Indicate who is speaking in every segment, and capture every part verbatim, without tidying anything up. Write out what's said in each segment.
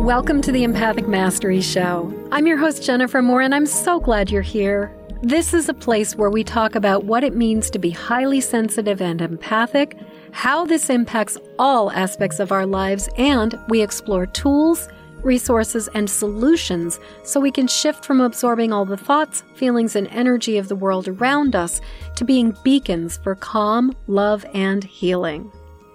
Speaker 1: Welcome to the Empathic Mastery Show. I'm your host, Jennifer Moore, and I'm so glad you're here. This is a place where we talk about what it means to be highly sensitive and empathic, how this impacts all aspects of our lives, and we explore tools, resources, and solutions so we can shift from absorbing all the thoughts, feelings, and energy of the world around us to being beacons for calm, love, and healing.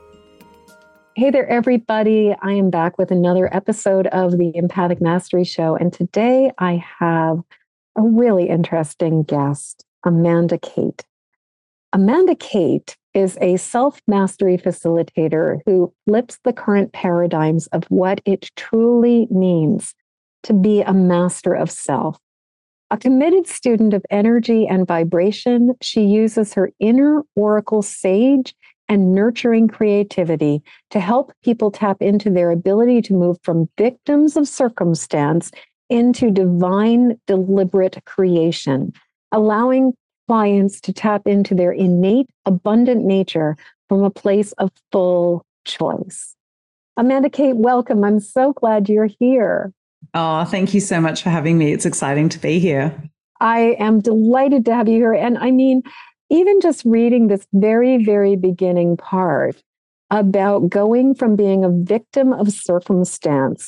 Speaker 1: Hey there, everybody. I am back with another episode of the Empathic Mastery Show, and today I have a really interesting guest, Amanda Kate. Amanda Kate is a self-mastery facilitator who flips the current paradigms of what it truly means to be a master of self. A committed student of energy and vibration, she uses her inner oracle sage and nurturing creativity to help people tap into their ability to move from victims of circumstance into divine, deliberate creation, allowing clients to tap into their innate, abundant nature from a place of full choice. Amanda Kate, welcome. I'm so glad you're here.
Speaker 2: Oh, thank you so much for having me. It's exciting to be here.
Speaker 1: I am delighted to have you here. And I mean, even just reading this very, very beginning part about going from being a victim of circumstance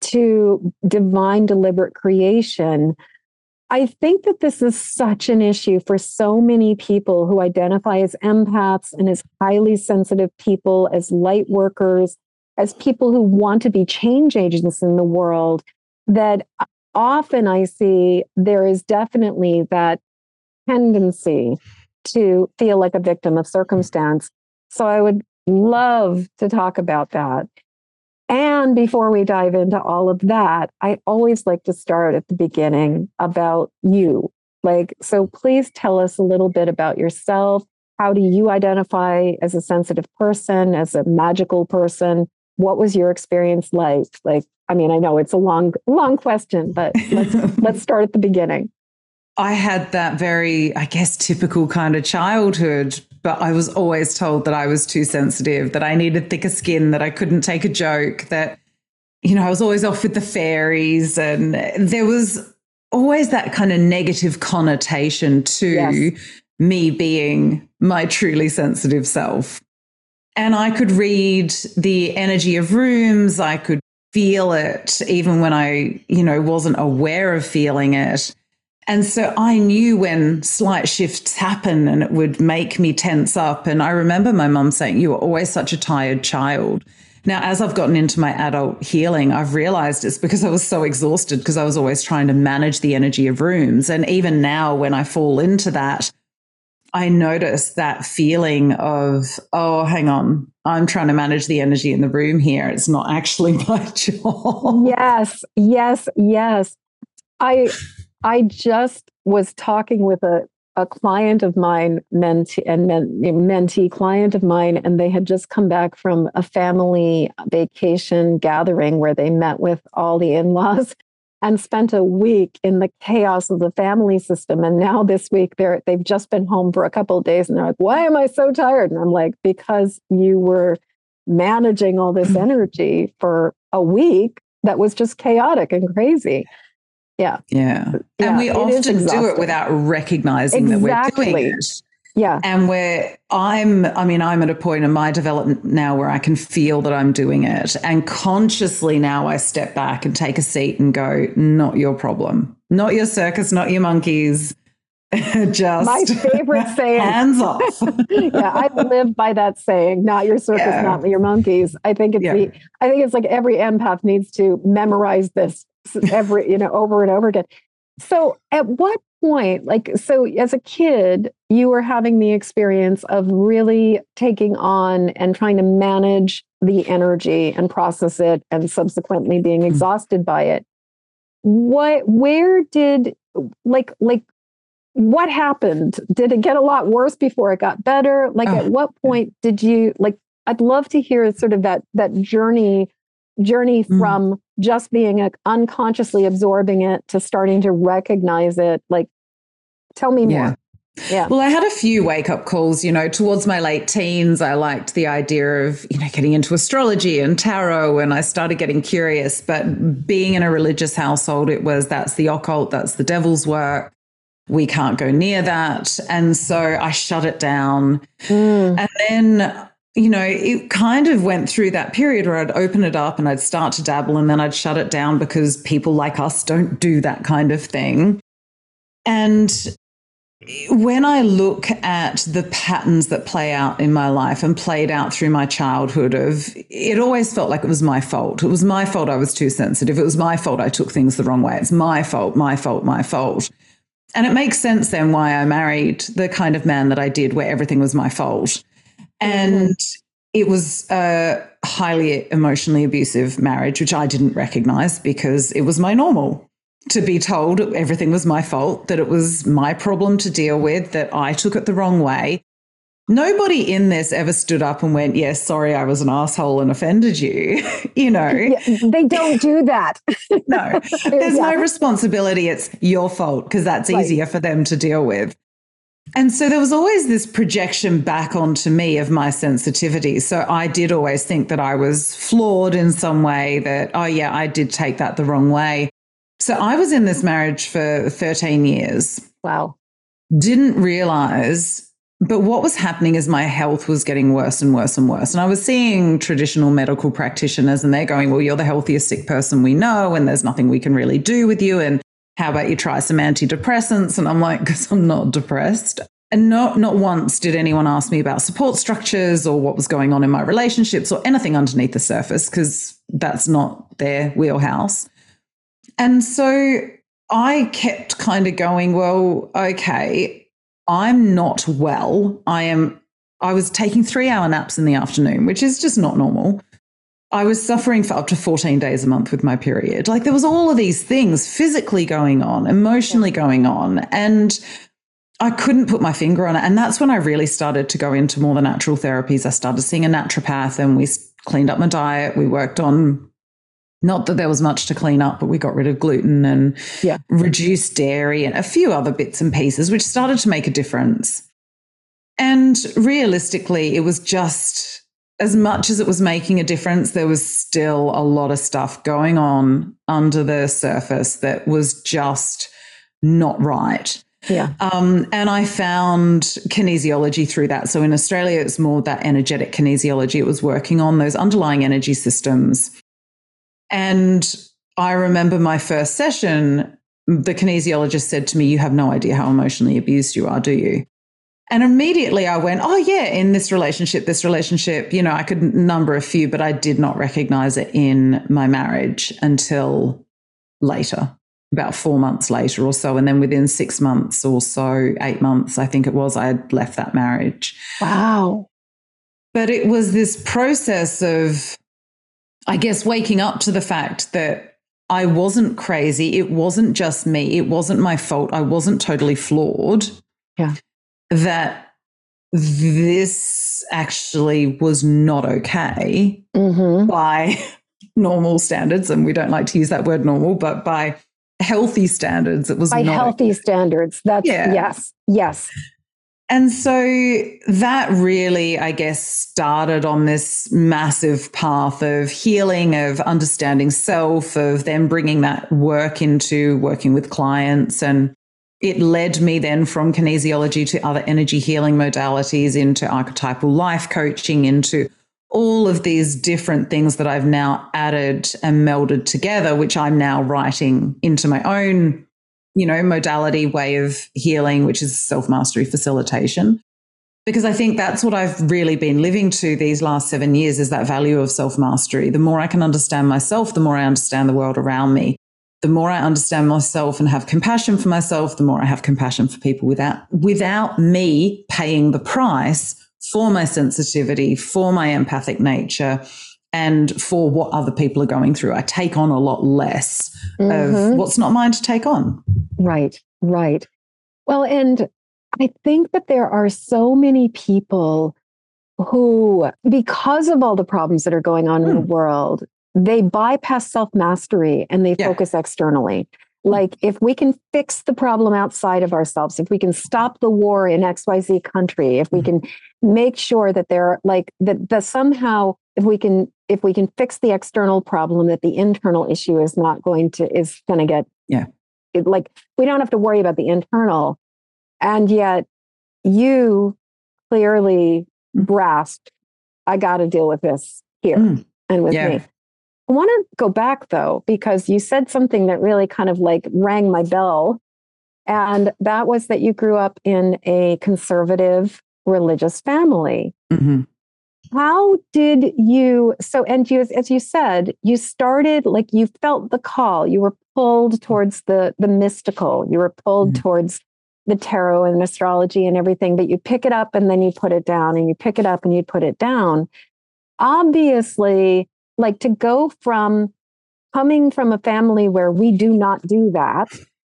Speaker 1: to divine, deliberate creation, I think that this is such an issue for so many people who identify as empaths and as highly sensitive people, as light workers, as people who want to be change agents in the world, that often I see there is definitely that tendency to feel like a victim of circumstance. So I would love to talk about that. And before we dive into all of that, I always like to start at the beginning about you. Like, so please tell us a little bit about yourself. How do you identify as a sensitive person, as a magical person? What was your experience like? Like, I mean, I know it's a long, long question, but let's let's start at the beginning.
Speaker 2: I had that very, I guess, typical kind of childhood, but I was always told that I was too sensitive, that I needed thicker skin, that I couldn't take a joke, that, you know, I was always off with the fairies. And there was always that kind of negative connotation to yes. me being my truly sensitive self. And I could read the energy of rooms. I could feel it even when I, you know, wasn't aware of feeling it. And so I knew when slight shifts happen and it would make me tense up. And I remember my mum saying, you were always such a tired child. Now, as I've gotten into my adult healing, I've realized it's because I was so exhausted because I was always trying to manage the energy of rooms. And even now when I fall into that, I notice that feeling of, oh, hang on, I'm trying to manage the energy in the room here. It's not actually my job.
Speaker 1: Yes, yes, yes. I... I just was talking with a, a client of mine, mentee and men, mentee client of mine, and they had just come back from a family vacation gathering where they met with all the in-laws and spent a week in the chaos of the family system. And now this week they're they've just been home for a couple of days and they're like, why am I so tired? And I'm like, because you were managing all this energy for a week that was just chaotic and crazy. Yeah.
Speaker 2: Yeah.
Speaker 1: yeah.
Speaker 2: And we often do it without recognizing
Speaker 1: exactly.
Speaker 2: that we're doing it.
Speaker 1: Yeah.
Speaker 2: And where I'm, I mean, I'm at a point in my development now where I can feel that I'm doing it. And consciously now I step back and take a seat and go, not your problem, not your circus, not your monkeys. Just
Speaker 1: my favorite saying,
Speaker 2: hands off.
Speaker 1: Yeah, I live by that saying, not your circus, yeah. not your monkeys. I think it's yeah. the, I think it's like every empath needs to memorize this every, you know, over and over again. So at what point, like, so as a kid, you were having the experience of really taking on and trying to manage the energy and process it and subsequently being exhausted by it. What, where did, like, like, what happened? Did it get a lot worse before it got better? Like, oh. at what point did you, like, I'd love to hear sort of that, that journey, journey mm. from just being a, unconsciously absorbing it to starting to recognize it. Like, tell me
Speaker 2: yeah.
Speaker 1: more.
Speaker 3: Yeah.
Speaker 2: Well, I had a few wake up calls, you know, towards my late teens. I liked the idea of, you know, getting into astrology and tarot, and I started getting curious. But being in a religious household, it was that's the occult, that's the devil's work. We can't go near that. And so I shut it down. Mm. And then, you know, it kind of went through that period where I'd open it up and I'd start to dabble and then I'd shut it down because people like us don't do that kind of thing. And when I look at the patterns that play out in my life and played out through my childhood of, it always felt like it was my fault. It was my fault I was too sensitive. It was my fault I took things the wrong way. It's my fault, my fault, my fault. And it makes sense then why I married the kind of man that I did where everything was my fault. And mm-hmm. it was a highly emotionally abusive marriage, which I didn't recognize because it was my normal to be told everything was my fault, that it was my problem to deal with, that I took it the wrong way. Nobody in this ever stood up and went, yes, sorry, I was an asshole and offended you. you know,
Speaker 3: yeah, they don't do that.
Speaker 2: No, there's yeah. no responsibility. It's your fault because that's right. easier for them to deal with. And so there was always this projection back onto me of my sensitivity. So I did always think that I was flawed in some way, that, oh, yeah, I did take that the wrong way. So I was in this marriage for thirteen years.
Speaker 3: Wow.
Speaker 2: Didn't realize, but what was happening is my health was getting worse and worse and worse. And I was seeing traditional medical practitioners and they're going, well, you're the healthiest sick person we know and there's nothing we can really do with you. And how about you try some antidepressants? And I'm like, because I'm not depressed. And not, not once did anyone ask me about support structures or what was going on in my relationships or anything underneath the surface, because that's not their wheelhouse. And so I kept kind of going, well, okay, I'm not well. I am, I was taking three hour naps in the afternoon, which is just not normal. I was suffering for up to fourteen days a month with my period. Like there was all of these things physically going on, emotionally going on, and I couldn't put my finger on it. And that's when I really started to go into more the natural therapies. I started seeing a naturopath and we cleaned up my diet. We worked on, not that there was much to clean up, but we got rid of gluten and yeah. reduced dairy and a few other bits and pieces, which started to make a difference. And realistically, it was just, as much as it was making a difference, there was still a lot of stuff going on under the surface that was just not right.
Speaker 3: Yeah.
Speaker 2: Um, and I found kinesiology through that. So in Australia, it's more that energetic kinesiology. It was working on those underlying energy systems. And I remember my first session, the kinesiologist said to me, you have no idea how emotionally abused you are, do you? And immediately I went, oh, yeah, in this relationship, this relationship, you know, I could number a few, but I did not recognize it in my marriage until later, about four months later or so. And then within six months or so, eight months, I think it was, I had left that marriage.
Speaker 3: Wow.
Speaker 2: But it was this process of, I guess, waking up to the fact that I wasn't crazy. It wasn't just me. It wasn't my fault. I wasn't totally flawed.
Speaker 3: Yeah.
Speaker 2: That this actually was not okay mm-hmm. by normal standards. And we don't like to use that word normal, but by healthy standards, it was
Speaker 3: by
Speaker 2: not
Speaker 3: healthy
Speaker 2: okay.
Speaker 3: standards. That's yeah. yes. Yes.
Speaker 2: And so that really, I guess, started on this massive path of healing, of understanding self, of then bringing that work into working with clients. And it led me then from kinesiology to other energy healing modalities, into archetypal life coaching, into all of these different things that I've now added and melded together, which I'm now writing into my own, you know, modality way of healing, which is self-mastery facilitation. Because I think that's what I've really been living to these last seven years is that value of self-mastery. The more I can understand myself, the more I understand the world around me. The more I understand myself and have compassion for myself, the more I have compassion for people without, without me paying the price for my sensitivity, for my empathic nature, and for what other people are going through. I take on a lot less mm-hmm. of what's not mine to take on.
Speaker 3: Right, right. Well, and I think that there are so many people who, because of all the problems that are going on mm. in the world, they bypass self-mastery and they yeah. focus externally. Like, if we can fix the problem outside of ourselves, if we can stop the war in X Y Z country, if we can make sure that there, like, that, that somehow, if we can, if we can fix the external problem, that the internal issue is not going to, is going to get,
Speaker 2: yeah,
Speaker 3: it, like, we don't have to worry about the internal. And yet you clearly grasped, I got to deal with this here mm. and with
Speaker 2: yeah.
Speaker 3: me. I want to go back though, because you said something that really kind of like rang my bell. And that was that you grew up in a conservative religious family.
Speaker 2: Mm-hmm.
Speaker 3: How did you, so, and you, as you said, you started, like, you felt the call, you were pulled towards the, the mystical, you were pulled mm-hmm. towards the tarot and astrology and everything, but you pick it up and then you put it down, and you pick it up and you put it down. Obviously, like, to go from coming from a family where we do not do that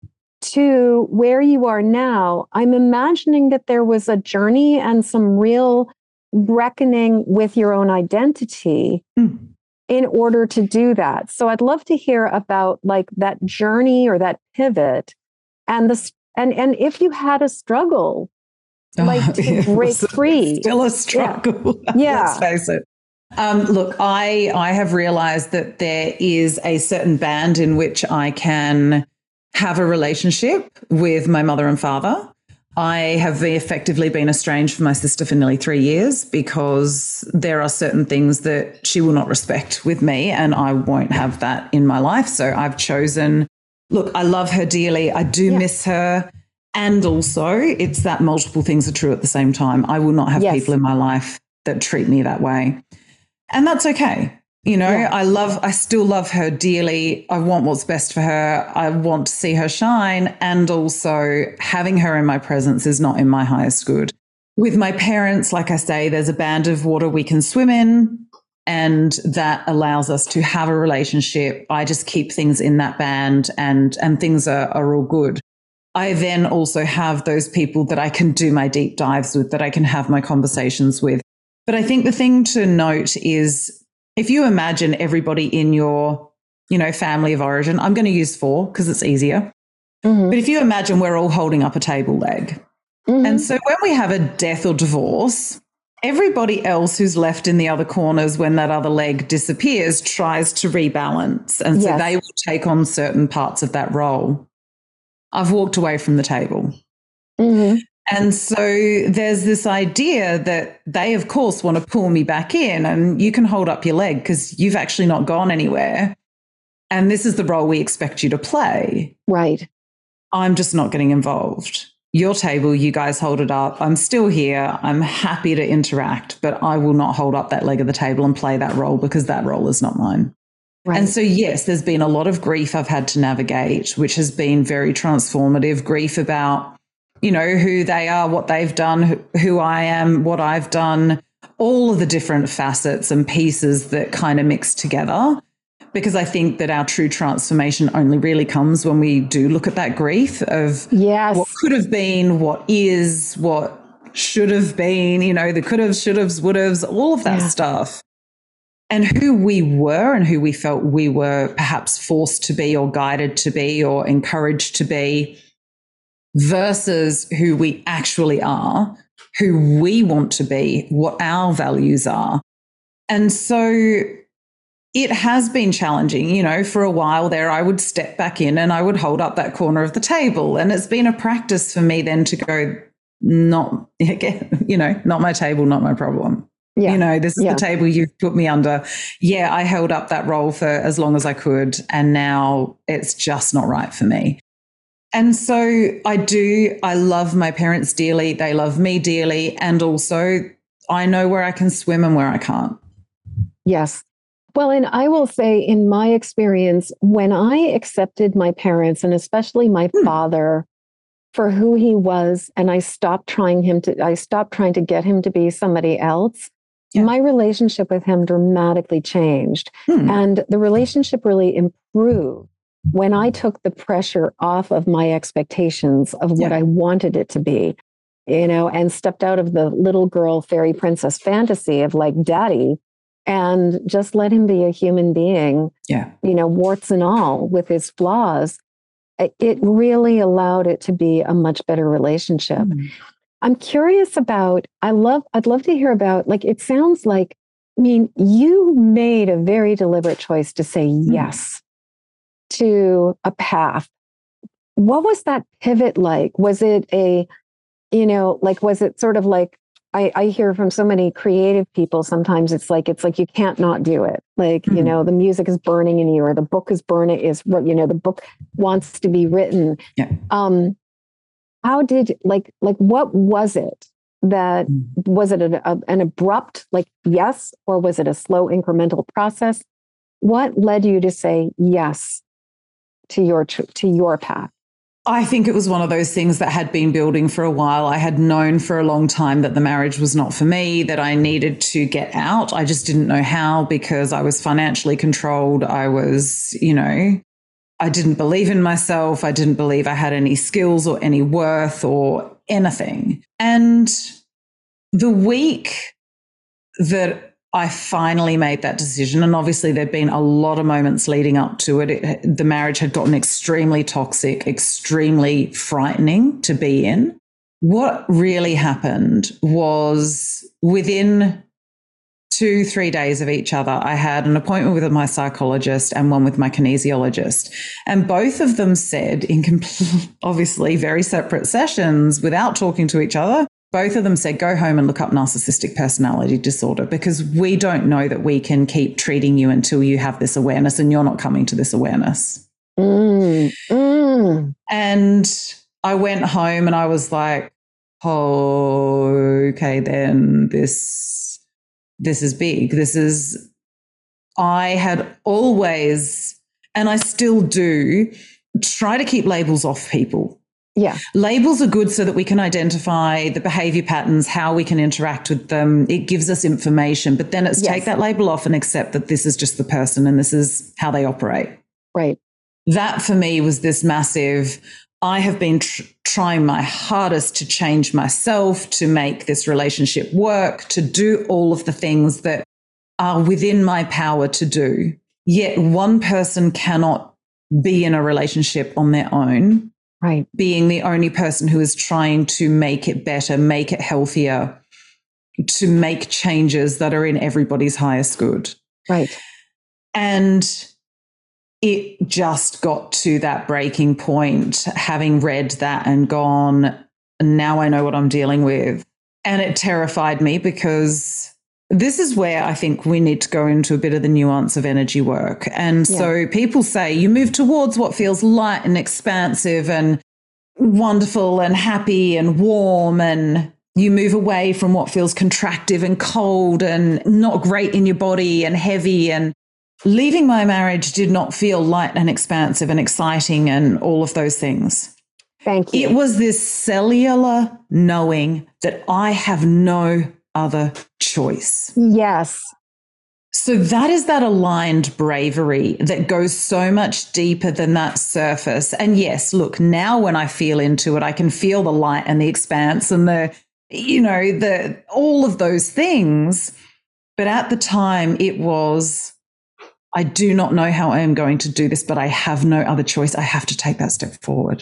Speaker 3: to where you are now, I'm imagining that there was a journey and some real reckoning with your own identity mm. in order to do that. So I'd love to hear about, like, that journey or that pivot, and the and and if you had a struggle, like, oh, to break free.
Speaker 2: Still a struggle.
Speaker 3: Yeah. yeah.
Speaker 2: Let's face it. Um, look, I I have realized that there is a certain band in which I can have a relationship with my mother and father. I have effectively been estranged from my sister for nearly three years because there are certain things that she will not respect with me, and I won't have that in my life. So I've chosen, look, I love her dearly. I do yeah. miss her. And also, it's that multiple things are true at the same time. I will not have yes. people in my life that treat me that way. And that's okay. You know, yeah. I love, I still love her dearly. I want what's best for her. I want to see her shine. And also, having her in my presence is not in my highest good. With my parents, like I say, there's a band of water we can swim in, and that allows us to have a relationship. I just keep things in that band, and, and things are, are all good. I then also have those people that I can do my deep dives with, that I can have my conversations with. But I think the thing to note is, if you imagine everybody in your, you know, family of origin, I'm going to use four because it's easier. Mm-hmm. But if you imagine we're all holding up a table leg. Mm-hmm. And so when we have a death or divorce, everybody else who's left in the other corners when that other leg disappears tries to rebalance. And so yes. they will take on certain parts of that role. I've walked away from the table. Mm-hmm. And so there's this idea that they, of course, want to pull me back in, and you can hold up your leg because you've actually not gone anywhere. And this is the role we expect you to play.
Speaker 3: Right.
Speaker 2: I'm just not getting involved. Your table, you guys hold it up. I'm still here. I'm happy to interact, but I will not hold up that leg of the table and play that role because that role is not mine. Right. And so, yes, there's been a lot of grief I've had to navigate, which has been very transformative. Grief about, you know, who they are, what they've done, who I am, what I've done, all of the different facets and pieces that kind of mix together. Because I think that our true transformation only really comes when we do look at that grief of
Speaker 3: yes.
Speaker 2: what could have been, what is, what should have been, you know, the could have, should have, would have, all of that yeah. stuff. And who we were and who we felt we were perhaps forced to be or guided to be or encouraged to be, versus who we actually are, who we want to be, what our values are. And so it has been challenging. You know, for a while there, I would step back in and I would hold up that corner of the table. And it's been a practice for me then to go, not, you know, not my table, not my problem. Yeah. You know, this is yeah. the table you've put me under. Yeah, I held up that role for as long as I could, and now it's just not right for me. And so I do, I love my parents dearly. They love me dearly. And also I know where I can swim and where I can't.
Speaker 3: Yes. Well, and I will say, in my experience, when I accepted my parents, and especially my hmm. father, for who he was, and I stopped trying him to, I stopped trying to get him to be somebody else, yeah. my relationship with him dramatically changed. Hmm. And the relationship really improved when I took the pressure off of my expectations of what yeah. I wanted it to be, you know, and stepped out of the little girl fairy princess fantasy of like daddy, and just let him be a human being,
Speaker 2: yeah.
Speaker 3: you know, warts and all, with his flaws. it really allowed it to be a much better relationship. Mm. I'm curious about, I love, I'd love to hear about, like, it sounds like, I mean, you made a very deliberate choice to say mm. yes to a path. What was that pivot like? Was it a, you know, like, was it sort of like, I, I hear from so many creative people, sometimes it's like, it's like, you can't not do it. Like, mm-hmm. you know, the music is burning in you, or the book is burning, is, you know, the book wants to be written.
Speaker 2: Yeah.
Speaker 3: Um, how did, like, like, what was it that, mm-hmm. was it an, a, an abrupt, like, yes, or was it a slow incremental process? What led you to say yes to your, to your path?
Speaker 2: I think it was one of those things that had been building for a while. I had known for a long time that the marriage was not for me, that I needed to get out. I just didn't know how, because I was financially controlled. I was, you know, I didn't believe in myself. I didn't believe I had any skills or any worth or anything. And the week that I finally made that decision, and obviously there'd been a lot of moments leading up to it. it. The marriage had gotten extremely toxic, extremely frightening to be in. What really happened was, within two, three days of each other, I had an appointment with my psychologist and one with my kinesiologist. And both of them said, in complete, obviously very separate sessions, without talking to each other, both of them said, go home and look up narcissistic personality disorder, because we don't know that we can keep treating you until you have this awareness, and you're not coming to this awareness.
Speaker 3: Mm, mm.
Speaker 2: And I went home and I was like, oh, okay, then this, this is big. This is, I had always, and I still do, try to keep labels off people.
Speaker 3: Yeah.
Speaker 2: Labels are good so that we can identify the behavior patterns, how we can interact with them. It gives us information, but then it's yes. take that label off and accept that this is just the person and this is how they operate.
Speaker 3: Right.
Speaker 2: That for me was this massive, I have been tr- trying my hardest to change myself, to make this relationship work, to do all of the things that are within my power to do. Yet one person cannot be in a relationship on their own.
Speaker 3: Right.
Speaker 2: Being the only person who is trying to make it better, make it healthier, to make changes that are in everybody's highest good.
Speaker 3: Right.
Speaker 2: And it just got to that breaking point, having read that and gone, now I know what I'm dealing with. And it terrified me, because this is where I think we need to go into a bit of the nuance of energy work. And yeah. so people say you move towards what feels light and expansive and wonderful and happy and warm, and you move away from what feels contractive and cold and not great in your body and heavy. And leaving my marriage did not feel light and expansive and exciting and all of those things.
Speaker 3: Thank you.
Speaker 2: It was this cellular knowing that I have no other choice.
Speaker 3: Yes.
Speaker 2: So that is that aligned bravery that goes so much deeper than that surface. And yes, look, now when I feel into it, I can feel the light and the expanse and the, you know, the, all of those things. But at the time it was, I do not know how I am going to do this, but I have no other choice. I have to take that step forward.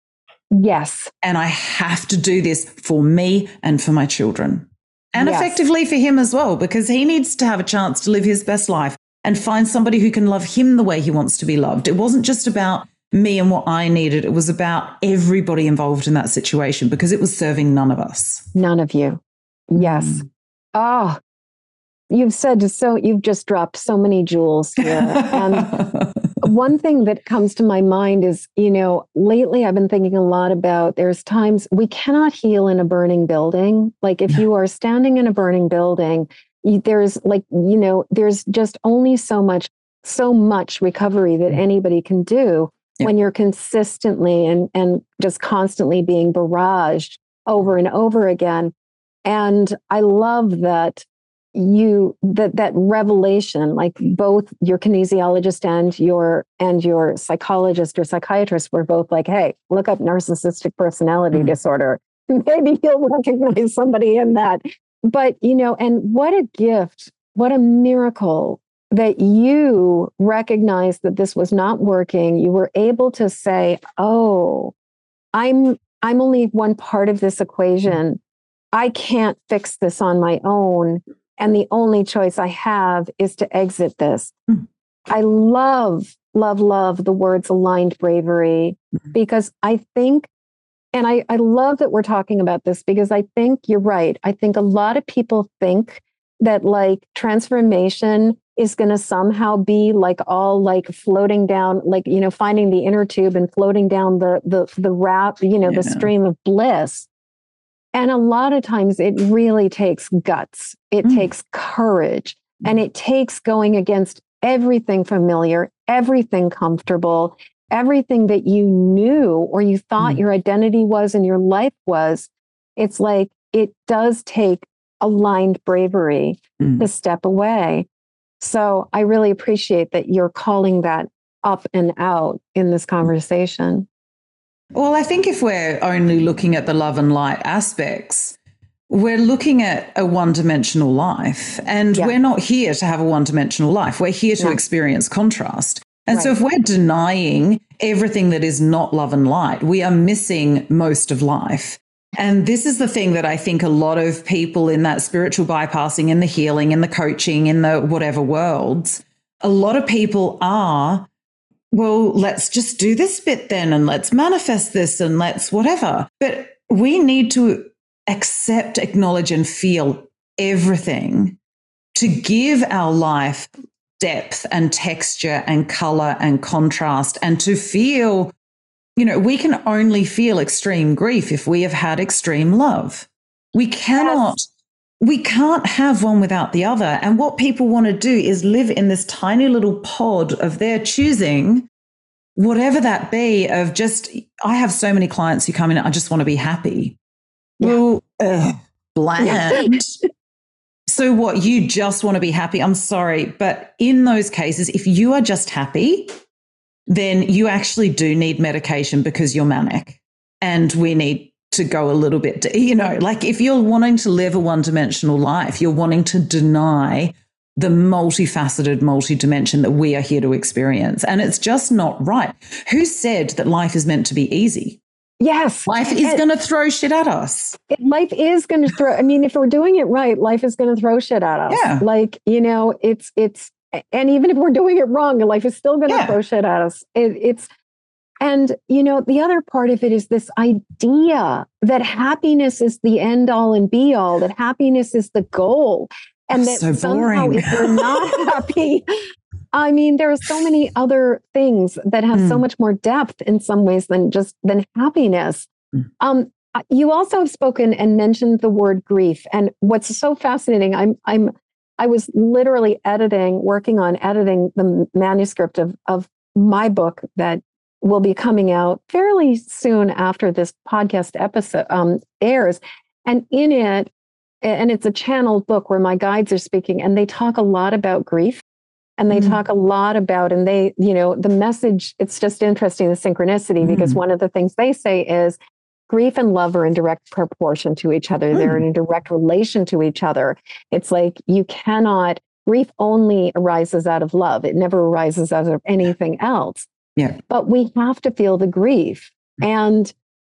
Speaker 3: Yes.
Speaker 2: And I have to do this for me and for my children. And yes. effectively for him as well, because he needs to have a chance to live his best life and find somebody who can love him the way he wants to be loved. It wasn't just about me and what I needed. It was about everybody involved in that situation, because it was serving none of us.
Speaker 3: None of you. Yes. Mm. Oh, you've said so, you've just dropped so many jewels here. And one thing that comes to my mind is, you know, lately I've been thinking a lot about, there's times we cannot heal in a burning building. Like if you are standing in a burning building, there's like, you know, there's just only so much, so much recovery that anybody can do yeah. when you're consistently and, and just constantly being barraged over and over again. And I love that you that that revelation, like both your kinesiologist and your and your psychologist or psychiatrist were both like, hey, look up narcissistic personality mm-hmm. disorder. Maybe you'll recognize somebody in that. But, you know, and what a gift, what a miracle that you recognized that this was not working. You were able to say, oh, I'm I'm only one part of this equation. I can't fix this on my own. And the only choice I have is to exit this. Mm. I love, love, love the words aligned bravery, mm. because I think, and I, I love that we're talking about this, because I think you're right. I think a lot of people think that like transformation is going to somehow be like all like floating down, like, you know, finding the inner tube and floating down the, the, the wrap, you know, yeah. the stream of bliss. And a lot of times it really takes guts. It mm. takes courage, mm. and it takes going against everything familiar, everything comfortable, everything that you knew or you thought mm. your identity was and your life was. It's like, it does take aligned bravery mm. to step away. So I really appreciate that you're calling that up and out in this conversation.
Speaker 2: Well, I think if we're only looking at the love and light aspects, we're looking at a one-dimensional life, and yeah. we're not here to have a one-dimensional life. We're here to no. experience contrast. And right. so if we're denying everything that is not love and light, we are missing most of life. And this is the thing that I think a lot of people in that spiritual bypassing, in the healing, in the coaching, in the whatever worlds, a lot of people are, well, let's just do this bit then, and let's manifest this, and let's whatever. But we need to accept, acknowledge, and feel everything to give our life depth and texture and color and contrast, and to feel, you know, we can only feel extreme grief if we have had extreme love. We cannot, yes. we can't have one without the other. And what people want to do is live in this tiny little pod of their choosing, whatever that be, of just, I have so many clients who come in, I just want to be happy. Yeah. Well, ugh, bland. So what, you just want to be happy? I'm sorry. But in those cases, if you are just happy, then you actually do need medication because you're manic, and we need to go a little bit, to, you know, like if you're wanting to live a one-dimensional life, you're wanting to deny the multifaceted multi-dimension that we are here to experience. And it's just not right. Who said that life is meant to be easy?
Speaker 3: Yes.
Speaker 2: Life is going to throw shit at us.
Speaker 3: It, life is going to throw, I mean, if we're doing it right, life is going to throw shit at us.
Speaker 2: Yeah.
Speaker 3: Like, you know, it's, it's, and even if we're doing it wrong, life is still going to yeah. throw shit at us. It, it's, and, you know, the other part of it is this idea that happiness is the end all and be all, that happiness is the goal. And that
Speaker 2: so
Speaker 3: somehow
Speaker 2: boring.
Speaker 3: If we're not happy, I mean, there are so many other things that have mm. so much more depth in some ways than just than happiness. Mm. Um, you also have spoken and mentioned the word grief. And what's so fascinating, I'm I'm I was literally editing, working on editing the manuscript of, of my book that will be coming out fairly soon after this podcast episode um, airs. And in it, and it's a channeled book where my guides are speaking, and they talk a lot about grief, and they mm. talk a lot about, and they, you know, the message, it's just interesting, the synchronicity, mm. because one of the things they say is grief and love are in direct proportion to each other. Mm. They're in a direct relation to each other. It's like you cannot, grief only arises out of love. It never arises out of anything else.
Speaker 2: Yeah.
Speaker 3: But we have to feel the grief and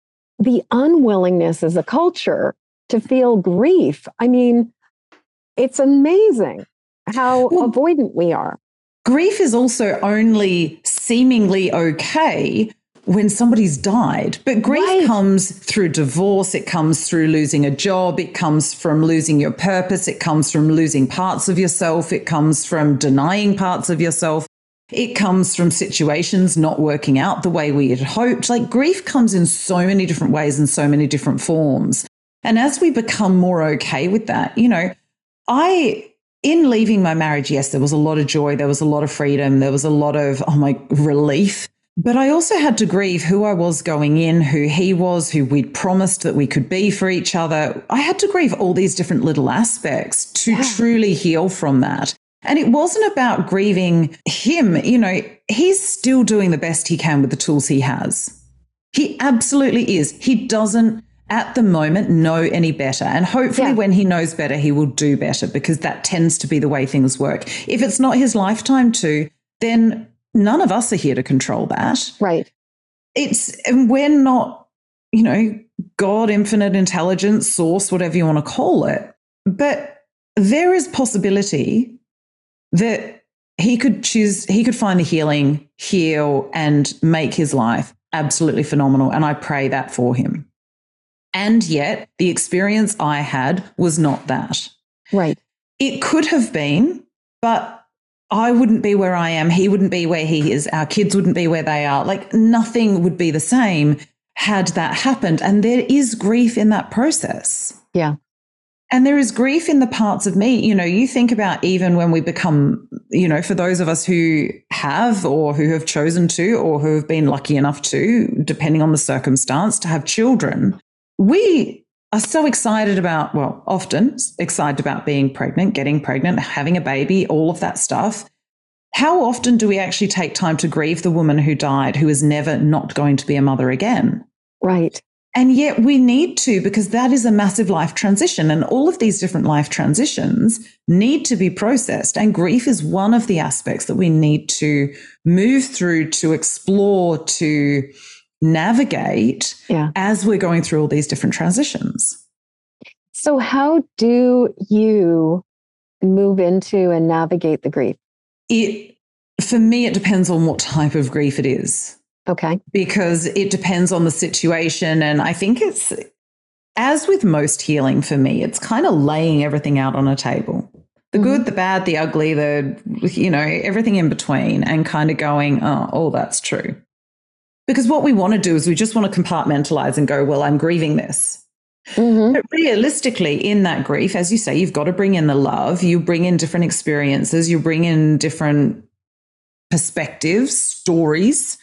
Speaker 3: the unwillingness as a culture to feel grief. I mean, it's amazing how well, avoidant we are.
Speaker 2: Grief is also only seemingly okay when somebody's died. But grief right. comes through divorce. It comes through losing a job. It comes from losing your purpose. It comes from losing parts of yourself. It comes from denying parts of yourself. It comes from situations not working out the way we had hoped. Like, grief comes in so many different ways and so many different forms. And as we become more okay with that, you know, I, in leaving my marriage, yes, there was a lot of joy. There was a lot of freedom. There was a lot of, oh my, relief. But I also had to grieve who I was going in, who he was, who we'd promised that we could be for each other. I had to grieve all these different little aspects to yeah. truly heal from that. And it wasn't about grieving him. You know, he's still doing the best he can with the tools he has. He absolutely is. He doesn't at the moment know any better. And hopefully
Speaker 3: Yeah.
Speaker 2: when he knows better, he will do better, because that tends to be the way things work. If it's not his lifetime to, then none of us are here to control that.
Speaker 3: Right.
Speaker 2: It's, and we're not, you know, God, infinite intelligence, source, whatever you want to call it. But there is possibility that he could choose, he could find the healing, heal, and make his life absolutely phenomenal. And I pray that for him. And yet the experience I had was not that.
Speaker 3: Right.
Speaker 2: It could have been, but I wouldn't be where I am. He wouldn't be where he is. Our kids wouldn't be where they are. Like, nothing would be the same had that happened. And there is grief in that process.
Speaker 3: Yeah.
Speaker 2: And there is grief in the parts of me. You know, you think about even when we become, you know, for those of us who have or who have chosen to or who have been lucky enough to, depending on the circumstance, to have children, we are so excited about, well, often excited about being pregnant, getting pregnant, having a baby, all of that stuff. How often do we actually take time to grieve the woman who died, who is never not going to be a mother again?
Speaker 3: Right.
Speaker 2: And yet we need to, because that is a massive life transition, and all of these different life transitions need to be processed. And grief is one of the aspects that we need to move through, to explore, to navigate
Speaker 3: Yeah.
Speaker 2: as we're going through all these different transitions.
Speaker 3: So how do you move into and navigate the grief?
Speaker 2: It, for me, it depends on what type of grief it is.
Speaker 3: Okay.
Speaker 2: Because it depends on the situation. And I think it's, as with most healing for me, it's kind of laying everything out on a table. The
Speaker 3: Mm-hmm.
Speaker 2: good, the bad, the ugly, the, you know, everything in between, and kind of going, oh, oh, that's true. Because what we want to do is we just want to compartmentalize and go, well, I'm grieving this.
Speaker 3: Mm-hmm.
Speaker 2: But realistically, in that grief, as you say, you've got to bring in the love, you bring in different experiences, you bring in different perspectives, stories.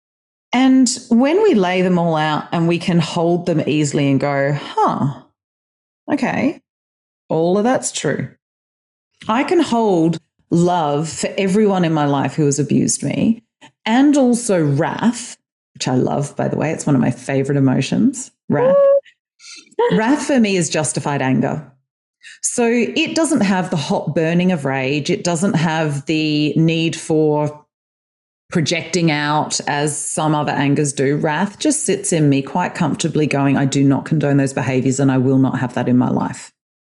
Speaker 2: And when we lay them all out and we can hold them easily and go, huh, okay, all of that's true. I can hold love for everyone in my life who has abused me, and also wrath, which I love, by the way. It's one of my favorite emotions, wrath. Wrath for me is justified anger. So it doesn't have the hot burning of rage. It doesn't have the need for projecting out as some other angers do. Wrath just sits in me quite comfortably going, I do not condone those behaviors and I will not have that in my life.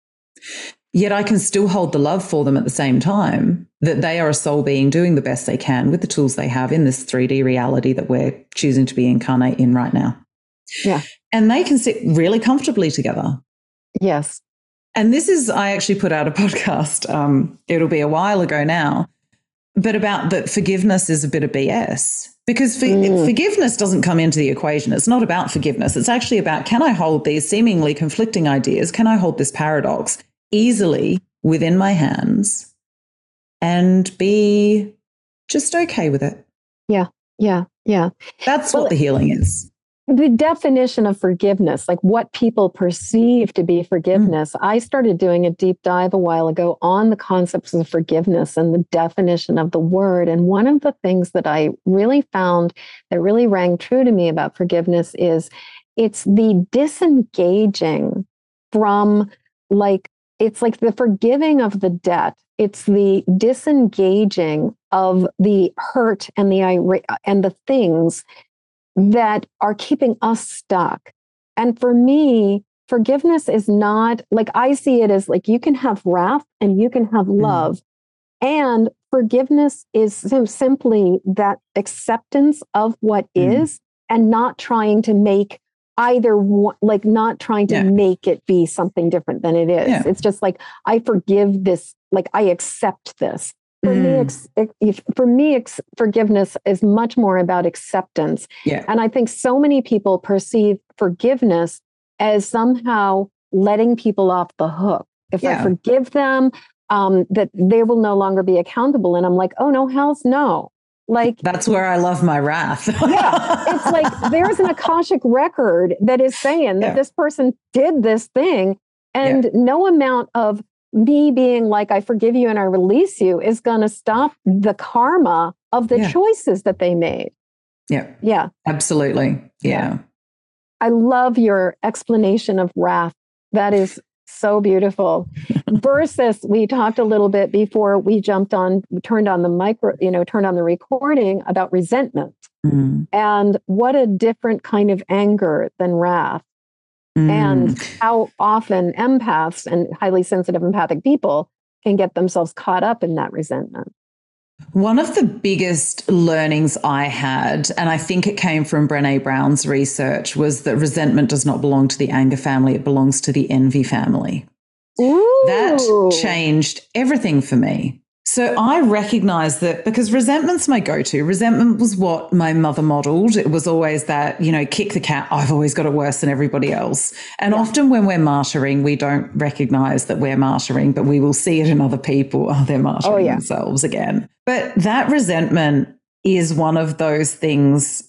Speaker 2: Yet I can still hold the love for them at the same time, that they are a soul being doing the best they can with the tools they have in this three D reality that we're choosing to be incarnate in right now.
Speaker 3: Yeah.
Speaker 2: And they can sit really comfortably together.
Speaker 3: Yes.
Speaker 2: And this is, I actually put out a podcast, um, it'll be a while ago now, but about that forgiveness is a bit of B S. Because for, mm. forgiveness doesn't come into the equation. It's not about forgiveness. It's actually about, can I hold these seemingly conflicting ideas? Can I hold this paradox easily within my hands and be just okay with it?
Speaker 3: Yeah, yeah, yeah.
Speaker 2: That's
Speaker 3: well,
Speaker 2: what the healing is.
Speaker 3: The definition of forgiveness, like what people perceive to be forgiveness. Mm. I started doing a deep dive a while ago on the concepts of forgiveness and the definition of the word. And one of the things that I really found that really rang true to me about forgiveness is it's the disengaging from, like, it's like the forgiving of the debt. It's the disengaging of the hurt and the ira- and the things that are keeping us stuck. And for me, forgiveness is not, like, I see it as like you can have wrath and you can have love. Mm. And forgiveness is sim- simply that acceptance of what mm. is, and not trying to make either one, like not trying to yeah. make it be something different than it is. Yeah. It's just like, I forgive this, like I accept this. For mm. me, ex- if, for me, ex- forgiveness is much more about acceptance.
Speaker 2: Yeah.
Speaker 3: And I think so many people perceive forgiveness as somehow letting people off the hook. If yeah. I forgive them, um, that they will no longer be accountable. And I'm like, oh no, hell's no. Like,
Speaker 2: that's where I love my wrath.
Speaker 3: Yeah. It's like, there's an Akashic record that is saying that yeah. this person did this thing, and yeah. no amount of me being like, I forgive you and I release you is going to stop the karma of the yeah. choices that they made.
Speaker 2: Yeah.
Speaker 3: Yeah.
Speaker 2: Absolutely. Yeah. yeah.
Speaker 3: I love your explanation of wrath. That is so beautiful. Versus, we talked a little bit before we jumped on, turned on the micro, you know, turned on the recording about resentment. Mm. And what a different kind of anger than wrath. Mm. And how often empaths and highly sensitive empathic people can get themselves caught up in that resentment.
Speaker 2: One of the biggest learnings I had, and I think it came from Brené Brown's research, was that resentment does not belong to the anger family. It belongs to the envy family. Ooh. That changed everything for me. So I recognized that because resentment's my go-to. Resentment was what my mother modeled. It was always that, you know, kick the cat. I've always got it worse than everybody else. And yeah. often when we're martyring, we don't recognize that we're martyring, but we will see it in other people. Oh, they're martyring oh, yeah. themselves again. But that resentment is one of those things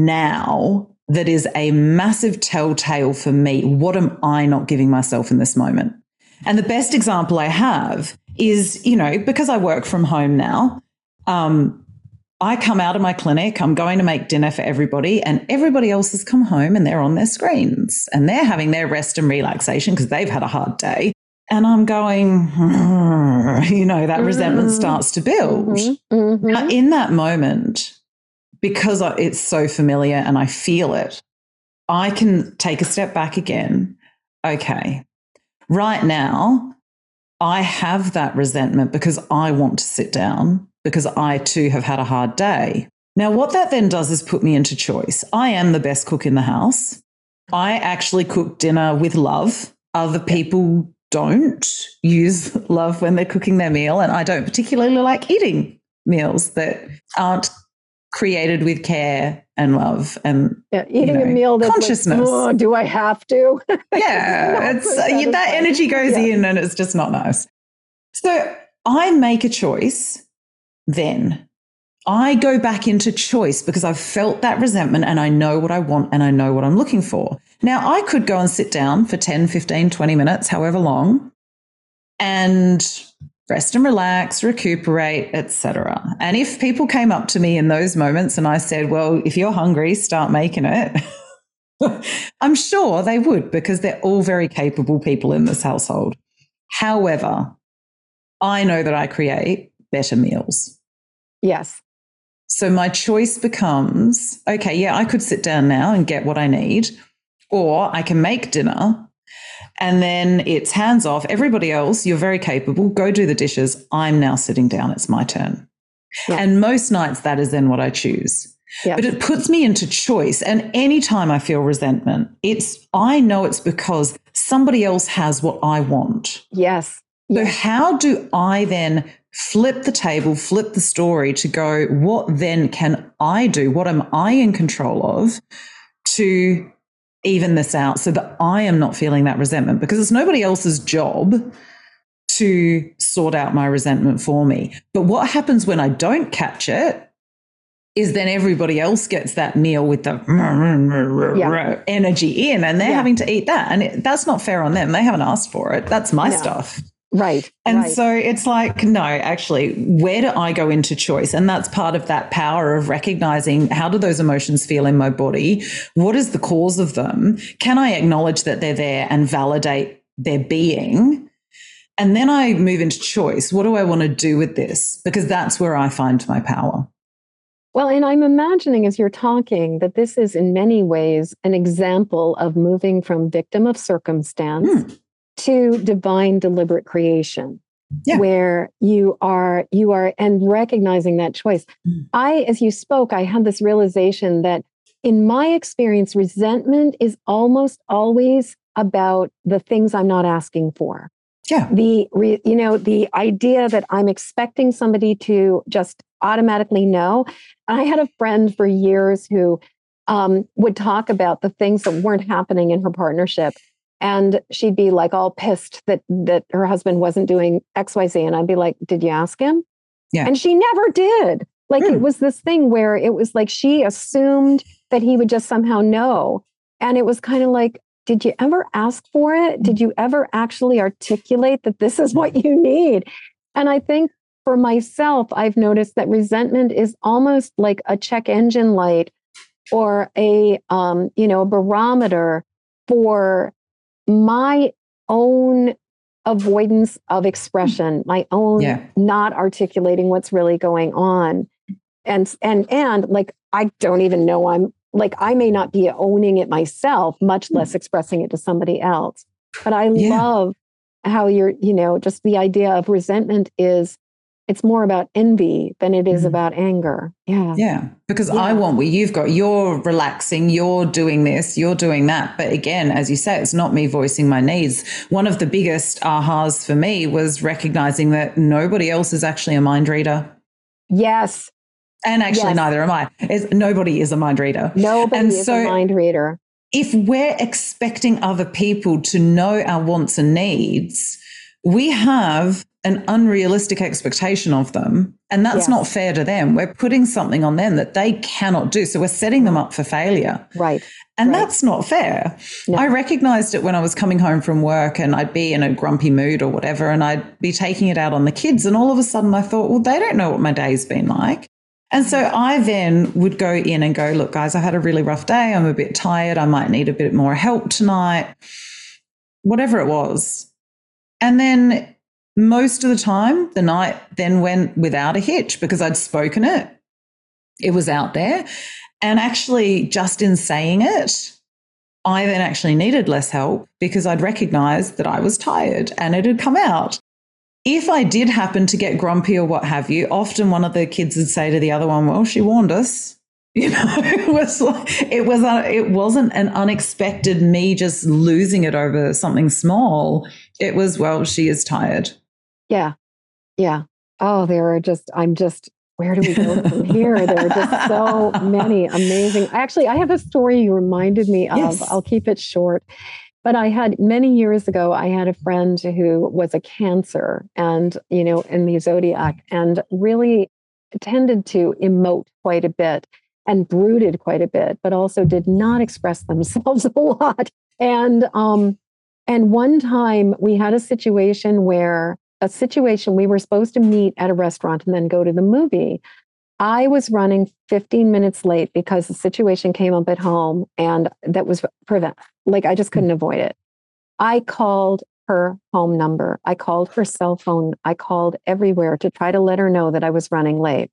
Speaker 2: now that is a massive telltale for me. What am I not giving myself in this moment? And the best example I have is, you know, because I work from home now, um, I come out of my clinic, I'm going to make dinner for everybody, and everybody else has come home and they're on their screens and they're having their rest and relaxation because they've had a hard day. And I'm going, you know, that mm-hmm. resentment starts to build. Mm-hmm. Mm-hmm. Now, in that moment, because it's so familiar and I feel it, I can take a step back again. Okay, right now, I have that resentment because I want to sit down, because I too have had a hard day. Now, what that then does is put me into choice. I am the best cook in the house. I actually cook dinner with love. Other people don't use love when they're cooking their meal, and I don't particularly like eating meals that aren't created with care and love and
Speaker 3: yeah, eating you know, a meal that's consciousness. Like, oh, do I have to?
Speaker 2: Yeah, it's uh, that energy goes yeah. in and it's just not nice. So I make a choice then. I go back into choice because I've felt that resentment and I know what I want and I know what I'm looking for. Now, I could go and sit down for ten, fifteen, twenty minutes, however long, and rest and relax, recuperate, et cetera. And if people came up to me in those moments and I said, well, if you're hungry, start making it, I'm sure they would, because they're all very capable people in this household. However, I know that I create better meals.
Speaker 3: Yes.
Speaker 2: So my choice becomes, okay, yeah, I could sit down now and get what I need, or I can make dinner. And then it's hands off. Everybody else, you're very capable. Go do the dishes. I'm now sitting down. It's my turn. Yeah. And most nights that is then what I choose. Yeah. But it puts me into choice. And anytime I feel resentment, it's I know it's because somebody else has what I want.
Speaker 3: Yes.
Speaker 2: So
Speaker 3: yes.
Speaker 2: how do I then flip the table, flip the story to go, what then can I do? What am I in control of to even this out so that I am not feeling that resentment? Because it's nobody else's job to sort out my resentment for me. But what happens when I don't catch it is then everybody else gets that meal with the yeah. energy in, and they're yeah. having to eat that. And it, that's not fair on them. They haven't asked for it. That's my no. stuff.
Speaker 3: Right.
Speaker 2: And
Speaker 3: right.
Speaker 2: so it's like, no, actually, where do I go into choice? And that's part of that power of recognizing, how do those emotions feel in my body? What is the cause of them? Can I acknowledge that they're there and validate their being? And then I move into choice. What do I want to do with this? Because that's where I find my power.
Speaker 3: Well, and I'm imagining as you're talking that this is in many ways an example of moving from victim of circumstance hmm. to divine deliberate creation, yeah. where you are, you are, and recognizing that choice. Mm. I, as you spoke, I had this realization that in my experience, resentment is almost always about the things I'm not asking for.
Speaker 2: Yeah.
Speaker 3: The, re, you know, the idea that I'm expecting somebody to just automatically know. I had a friend for years who um, would talk about the things that weren't happening in her partnership. And she'd be like all pissed that that her husband wasn't doing X Y Z. And I'd be like, did you ask him?
Speaker 2: Yeah.
Speaker 3: And she never did. Like mm. it was this thing where it was like she assumed that he would just somehow know. And it was kind of like, did you ever ask for it? Did you ever actually articulate that this is what you need? And I think for myself, I've noticed that resentment is almost like a check engine light or a, um, you know, a barometer for my own avoidance of expression, my own
Speaker 2: yeah.
Speaker 3: not articulating what's really going on. And, and, and like, I don't even know I'm like, I may not be owning it myself, much less expressing it to somebody else. But I
Speaker 2: yeah.
Speaker 3: love how you're, you know, just the idea of resentment is, it's more about envy than it is mm. about anger. Yeah.
Speaker 2: Yeah. Because
Speaker 3: yeah.
Speaker 2: I want what you've got. You're relaxing, you're doing this, you're doing that. But again, as you say, it's not me voicing my needs. One of the biggest ahas for me was recognizing that nobody else is actually a mind reader.
Speaker 3: Yes.
Speaker 2: And actually,
Speaker 3: yes.
Speaker 2: neither am I. It's, nobody is a mind reader.
Speaker 3: Nobody
Speaker 2: and
Speaker 3: is
Speaker 2: so
Speaker 3: a mind reader.
Speaker 2: If we're expecting other people to know our wants and needs, we have an unrealistic expectation of them. And that's
Speaker 3: yes.
Speaker 2: not fair to them. We're putting something on them that they cannot do. So we're setting them up for failure.
Speaker 3: Right.
Speaker 2: And
Speaker 3: right.
Speaker 2: that's not fair.
Speaker 3: No.
Speaker 2: I recognized it when I was coming home from work and I'd be in a grumpy mood or whatever, and I'd be taking it out on the kids. And all of a sudden I thought, well, they don't know what my day's been like. And so I then would go in and go, look, guys, I had a really rough day. I'm a bit tired. I might need a bit more help tonight, whatever it was. And then most of the time, the night then went without a hitch because I'd spoken it. It was out there. And actually, just in saying it, I then actually needed less help because I'd recognized that I was tired and it had come out. If I did happen to get grumpy or what have you, often one of the kids would say to the other one, well, she warned us. You know, it was like, it was a, it wasn't an unexpected me just losing it over something small. It was, well, she is tired.
Speaker 3: Yeah. Yeah. Oh, there are just, I'm just, where do we go from here? There are just so many amazing. Actually, I have a story you reminded me of.
Speaker 2: Yes.
Speaker 3: I'll keep it short. But I had many years ago, I had a friend who was a Cancer and, you know, in the zodiac and really tended to emote quite a bit and brooded quite a bit, but also did not express themselves a lot. And, um, and one time we had a situation where a situation we were supposed to meet at a restaurant and then go to the movie. I was running fifteen minutes late because the situation came up at home and that was prevent, like I just couldn't avoid it. I called her home number. I called her cell phone. I called everywhere to try to let her know that I was running late.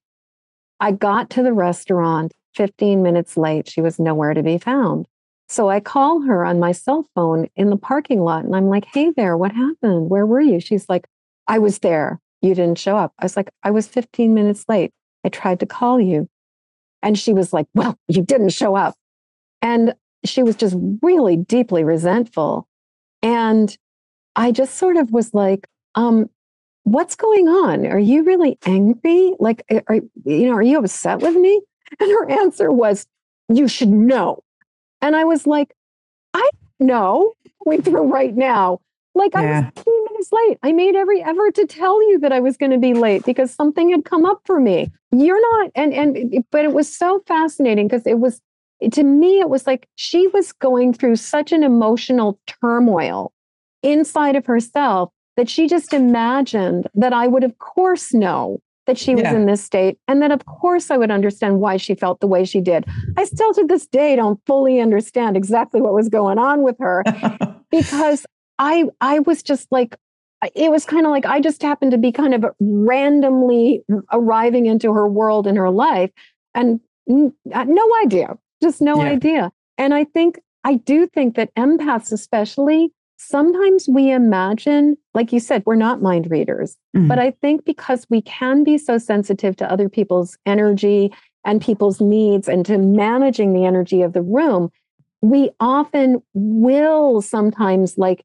Speaker 3: I got to the restaurant fifteen minutes late. She was nowhere to be found. So I call her on my cell phone in the parking lot and I'm like, hey there, what happened? Where were you? She's like, I was there. You didn't show up. I was like, I was fifteen minutes late. I tried to call you. And she was like, well, you didn't show up. And she was just really deeply resentful. And I just sort of was like, um, what's going on? Are you really angry? Like, are, you know, are you upset with me? And her answer was, you should know. And I was like, I know. Going through right now. Like yeah. I was fifteen minutes late. I made every effort to tell you that I was going to be late because something had come up for me. You're not, and and but it was so fascinating because it was, to me, it was like she was going through such an emotional turmoil inside of herself that she just imagined that I would, of course, know that she was yeah. in this state and that, of course, I would understand why she felt the way she did. I still to this day don't fully understand exactly what was going on with her because I I was just like, it was kind of like I just happened to be kind of randomly arriving into her world in her life and n- no idea, just no yeah. idea. And I think, I do think that empaths especially, sometimes we imagine, like you said, we're not mind readers, mm-hmm. but I think because we can be so sensitive to other people's energy and people's needs and to managing the energy of the room, we often will sometimes like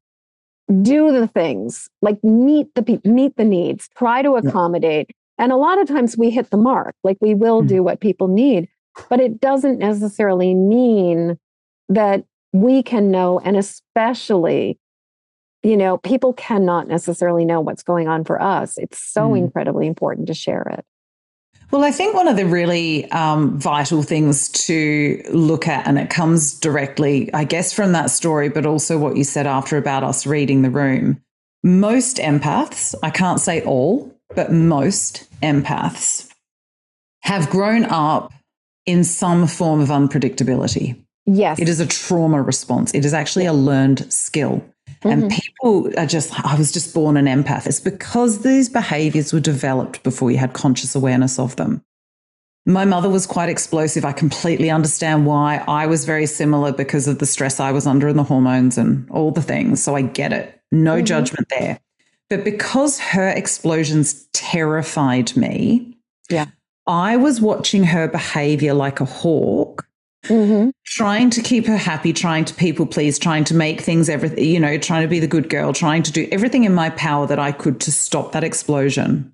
Speaker 3: do the things, like meet the pe- meet the needs, try to accommodate. Yeah. And a lot of times we hit the mark, like we will mm-hmm. do what people need, but it doesn't necessarily mean that we can know. And especially, you know, people cannot necessarily know what's going on for us. It's so mm-hmm. incredibly important to share it.
Speaker 2: Well, I think one of the really um, vital things to look at, and it comes directly, I guess, from that story, but also what you said after about us reading the room. Most empaths, I can't say all, but most empaths have grown up in some form of unpredictability.
Speaker 3: Yes.
Speaker 2: It is a trauma response. It is actually a learned skill. Mm-hmm. And people are just, I was just born an empath. It's because these behaviors were developed before you had conscious awareness of them. My mother was quite explosive. I completely understand why. I was very similar because of the stress I was under and the hormones and all the things. So I get it. No mm-hmm. judgment there. But because her explosions terrified me,
Speaker 3: yeah,
Speaker 2: I was watching her behavior like a hawk, mm-hmm. trying to keep her happy, trying to people please, trying to make things, everything, you know, trying to be the good girl, trying to do everything in my power that I could to stop that explosion.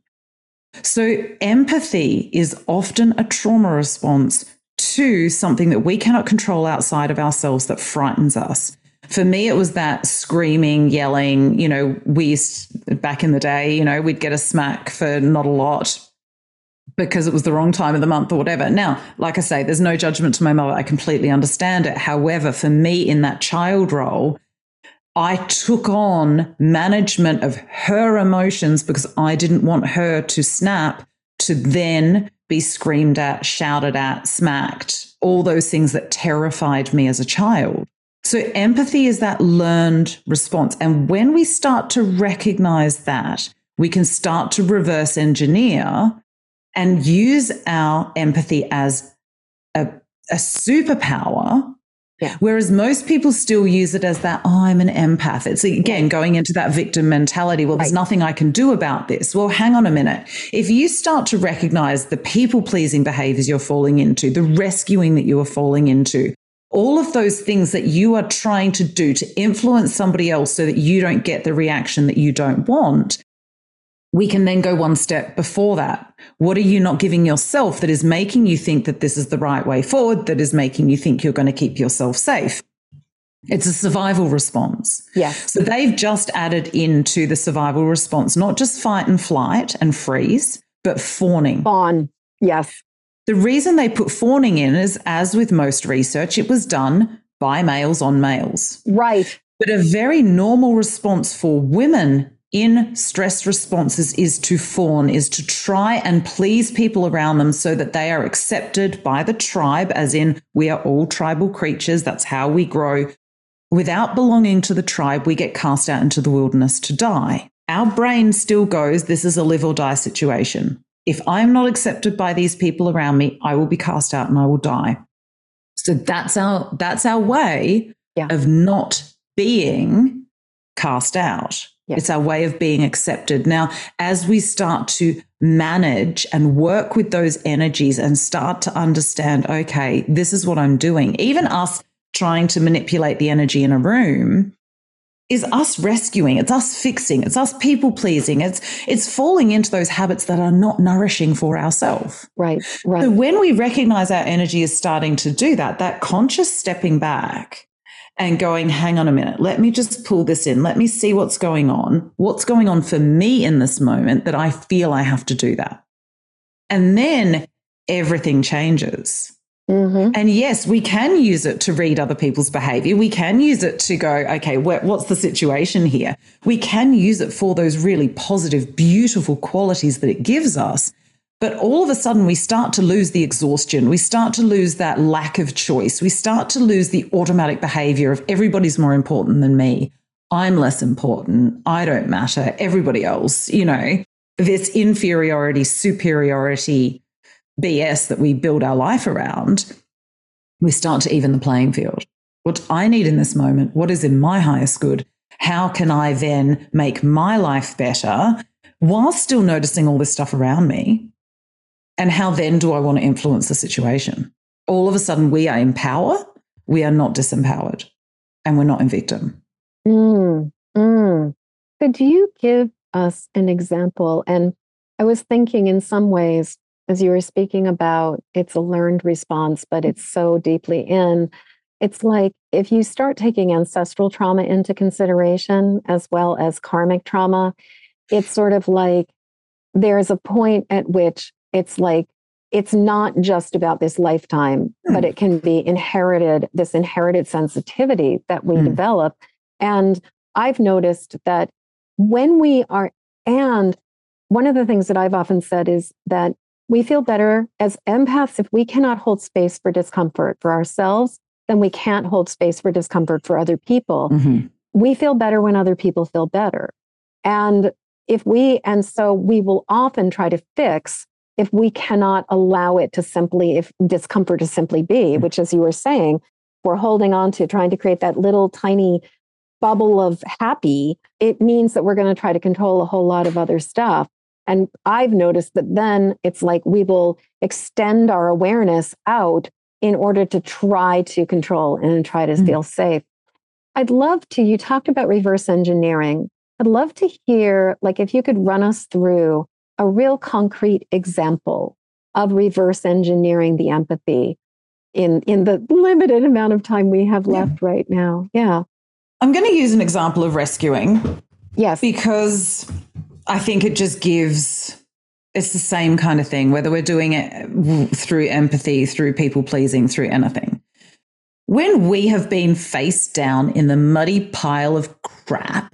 Speaker 2: So empathy is often a trauma response to something that we cannot control outside of ourselves that frightens us. For me, it was that screaming, yelling, you know, we used, back in the day, you know, we'd get a smack for not a lot because it was the wrong time of the month or whatever. Now, like I say, there's no judgment to my mother. I completely understand it. However, for me in that child role, I took on management of her emotions because I didn't want her to snap, to then be screamed at, shouted at, smacked, all those things that terrified me as a child. So empathy is that learned response. And when we start to recognize that, we can start to reverse engineer and use our empathy as a, a superpower.
Speaker 3: Yeah.
Speaker 2: Whereas most people still use it as that, oh, I'm an empath. It's again going into that victim mentality. Well, there's right. nothing I can do about this. Well, hang on a minute. If you start to recognize the people-pleasing behaviors you're falling into, the rescuing that you are falling into, all of those things that you are trying to do to influence somebody else so that you don't get the reaction that you don't want, we can then go one step before that. What are you not giving yourself that is making you think that this is the right way forward, that is making you think you're going to keep yourself safe? It's a survival response.
Speaker 3: Yes.
Speaker 2: So they've just added into the survival response, not just fight and flight and freeze, but fawning.
Speaker 3: Fawn. Yes.
Speaker 2: The reason they put fawning in is, as with most research, it was done by males on males.
Speaker 3: Right.
Speaker 2: But a very normal response for women in stress responses is to fawn, is to try and please people around them so that they are accepted by the tribe, as in we are all tribal creatures. That's how we grow. Without belonging to the tribe, we get cast out into the wilderness to die. Our brain still goes, this is a live or die situation. If I'm not accepted by these people around me, I will be cast out and I will die. So that's our, that's our way
Speaker 3: yeah.
Speaker 2: of not being cast out.
Speaker 3: Yeah.
Speaker 2: It's our way of being accepted. Now, as we start to manage and work with those energies and start to understand, okay, this is what I'm doing, even us trying to manipulate the energy in a room is us rescuing, it's us fixing, it's us people pleasing, it's it's falling into those habits that are not nourishing for ourselves.
Speaker 3: Right, right.
Speaker 2: So when we recognize our energy is starting to do that, that conscious stepping back and going, hang on a minute, let me just pull this in. Let me see what's going on. What's going on for me in this moment that I feel I have to do that? And then everything changes.
Speaker 3: Mm-hmm.
Speaker 2: And yes, we can use it to read other people's behavior. We can use it to go, okay, what, what's the situation here? We can use it for those really positive, beautiful qualities that it gives us. But all of a sudden, we start to lose the exhaustion. We start to lose that lack of choice. We start to lose the automatic behavior of everybody's more important than me. I'm less important. I don't matter. Everybody else, you know, this inferiority, superiority B S that we build our life around, we start to even the playing field. What I need in this moment, what is in my highest good? How can I then make my life better while still noticing all this stuff around me? And how then do I want to influence the situation? All of a sudden, we are in power. We are not disempowered, and we're not in victim.
Speaker 3: Mm, mm. Could you give us an example? And I was thinking in some ways, as you were speaking about, it's a learned response, but it's so deeply in. It's like if you start taking ancestral trauma into consideration as well as karmic trauma, it's sort of like there's a point at which it's like it's not just about this lifetime, mm. but it can be inherited, this inherited sensitivity that we mm. develop. And I've noticed that when we are, and one of the things that I've often said is that We feel better as empaths if we cannot hold space for discomfort for ourselves, then we can't hold space for discomfort for other people.
Speaker 2: Mm-hmm.
Speaker 3: We feel better when other people feel better. And if we, and so we will often try to fix if we cannot allow it to simply, if discomfort to simply be, which, as you were saying, we're holding on to trying to create that little tiny bubble of happy, it means that we're going to try to control a whole lot of other stuff. And I've noticed that then it's like we will extend our awareness out in order to try to control and try to mm-hmm. feel safe. I'd love to, you talked about reverse engineering. I'd love to hear, like, if you could run us through a real concrete example of reverse engineering the empathy in, in the limited amount of time we have left yeah. right now. Yeah.
Speaker 2: I'm going to use an example of rescuing.
Speaker 3: Yes.
Speaker 2: Because I think it just gives, it's the same kind of thing, whether we're doing it through empathy, through people pleasing, through anything. When we have been face down in the muddy pile of crap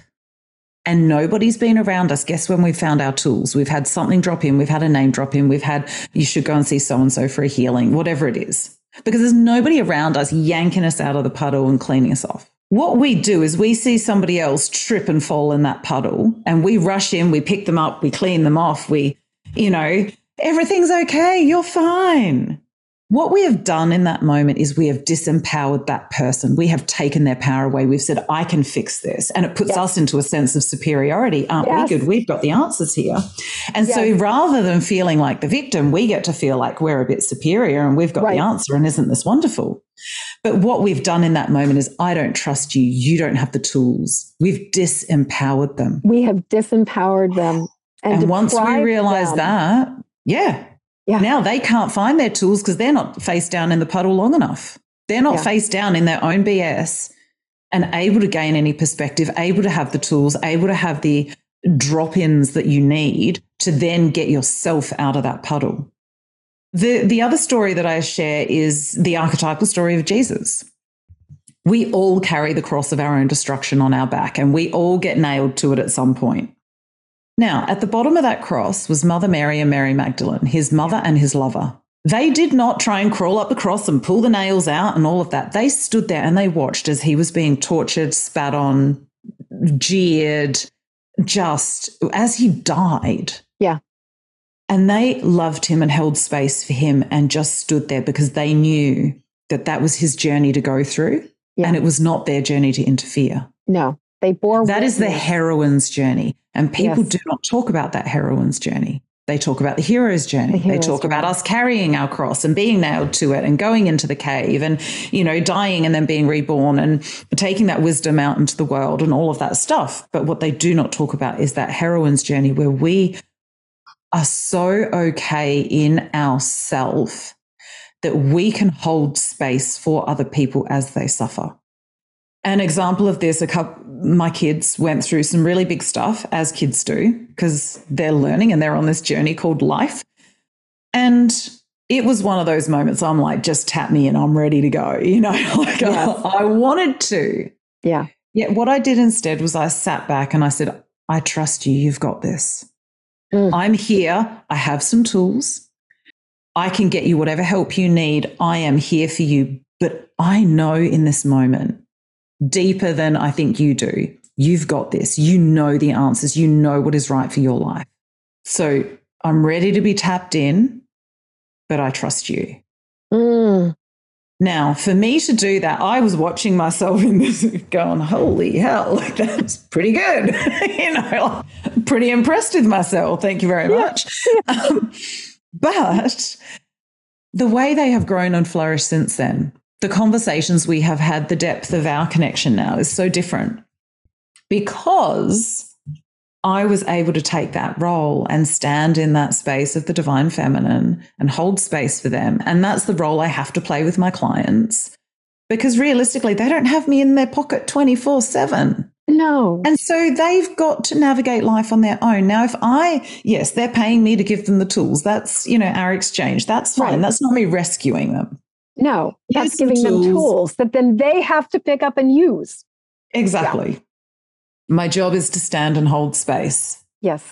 Speaker 2: and nobody's been around us, guess when we've found our tools? We've had something drop in, we've had a name drop in, we've had, you should go and see so-and-so for a healing, whatever it is. Because there's nobody around us yanking us out of the puddle and cleaning us off. What we do is we see somebody else trip and fall in that puddle and we rush in, we pick them up, we clean them off, we, you know, everything's okay, you're fine. What we have done in that moment is we have disempowered that person. We have taken their power away. We've said, I can fix this. And it puts yes. us into a sense of superiority. Aren't yes. we good? We've got the answers here. And yes. so rather than feeling like the victim, we get to feel like we're a bit superior and we've got right. the answer and isn't this wonderful? But what we've done in that moment is, I don't trust you. You don't have the tools. We've disempowered them.
Speaker 3: We have disempowered them. And,
Speaker 2: and once we realize them. that, yeah. Yeah. Now they can't find their tools because they're not face down in the puddle long enough. They're not yeah. face down in their own B S and able to gain any perspective, able to have the tools, able to have the drop-ins that you need to then get yourself out of that puddle. The, the other story that I share is the archetypal story of Jesus. We all carry the cross of our own destruction on our back and we all get nailed to it at some point. Now, at the bottom of that cross was Mother Mary and Mary Magdalene, his mother and his lover. They did not try and crawl up the cross and pull the nails out and all of that. They stood there and they watched as he was being tortured, spat on, jeered, just as he died.
Speaker 3: Yeah.
Speaker 2: And they loved him and held space for him and just stood there because they knew that that was his journey to go through yeah. and it was not their journey to interfere.
Speaker 3: No, they bore
Speaker 2: That
Speaker 3: witness.
Speaker 2: is the heroine's journey. And people
Speaker 3: Yes.
Speaker 2: do not talk about that heroine's journey. They talk about the hero's journey.
Speaker 3: The hero's
Speaker 2: they talk
Speaker 3: journey.
Speaker 2: about us carrying our cross and being nailed to it and going into the cave and, you know, dying and then being reborn and taking that wisdom out into the world and all of that stuff. But what they do not talk about is that heroine's journey where we are so okay in ourself that we can hold space for other people as they suffer. An example of this, a couple, my kids went through some really big stuff, as kids do, because they're learning and they're on this journey called life. And it was one of those moments I'm like, just tap me and I'm ready to go. You know, like yes. I, I wanted to.
Speaker 3: Yeah.
Speaker 2: Yet what I did instead was I sat back and I said, I trust you. You've got this. Mm. I'm here. I have some tools. I can get you whatever help you need. I am here for you. But I know in this moment, deeper than I think you do, you've got this. You know the answers. You know what is right for your life. So I'm ready to be tapped in, but I trust you.
Speaker 3: Mm.
Speaker 2: Now, for me to do that, I was watching myself in this going, holy hell, like, that's pretty good. you know, pretty impressed with myself. Thank you very much. Yeah. um, but the way they have grown and flourished since then, the conversations we have had, the depth of our connection now is so different because I was able to take that role and stand in that space of the divine feminine and hold space for them. And that's the role I have to play with my clients because realistically, they don't have me in their pocket twenty-four seven.
Speaker 3: No.
Speaker 2: And so they've got to navigate life on their own. Now, if I, yes, they're paying me to give them the tools. That's, you know, our exchange. That's fine. Right. That's not me rescuing them.
Speaker 3: No,
Speaker 2: Here's
Speaker 3: that's giving
Speaker 2: tools.
Speaker 3: them tools that then they have to pick up and use.
Speaker 2: Exactly. Yeah. My job is to stand and hold space.
Speaker 3: Yes.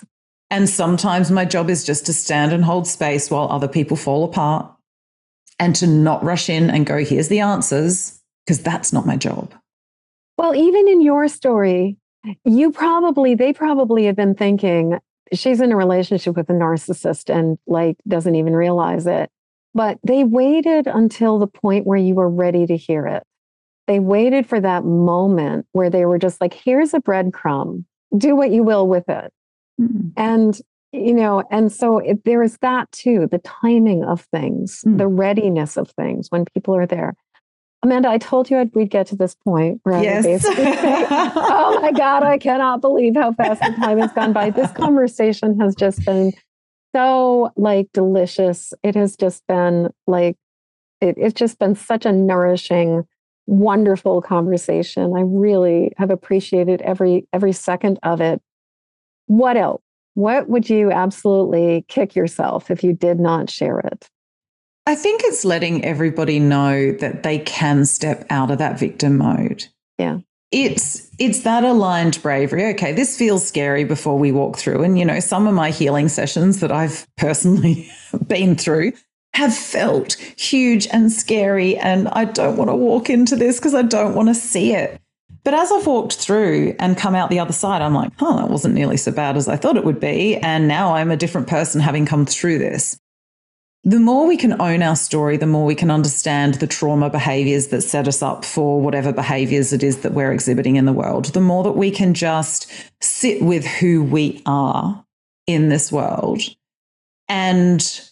Speaker 2: And sometimes my job is just to stand and hold space while other people fall apart and to not rush in and go, here's the answers, because that's not my job.
Speaker 3: Well, even in your story, you probably, they probably have been thinking she's in a relationship with a narcissist and like doesn't even realize it. But they waited until the point where you were ready to hear it. They waited for that moment where they were just like, here's a breadcrumb, do what you will with it. Mm-hmm. And, you know, and so it, there is that too, the timing of things, mm-hmm. the readiness of things when people are there. Amanda, I told you I'd, we'd get to this point where
Speaker 2: yes.
Speaker 3: I would basically say, oh my God, I cannot believe how fast the time has gone by. This conversation has just been so like delicious. It has just been like, it, it's just been such a nourishing, wonderful conversation. I really have appreciated every every second of it. What else? What would you absolutely kick yourself if you did not share it?
Speaker 2: I think it's letting everybody know that they can step out of that victim mode.
Speaker 3: Yeah.
Speaker 2: It's it's that aligned bravery. Okay, this feels scary before we walk through. And, you know, some of my healing sessions that I've personally been through have felt huge and scary. And I don't want to walk into this because I don't want to see it. But as I've walked through and come out the other side, I'm like, oh, that wasn't nearly so bad as I thought it would be. And now I'm a different person having come through this. The more we can own our story, the more we can understand the trauma behaviors that set us up for whatever behaviors it is that we're exhibiting in the world, the more that we can just sit with who we are in this world and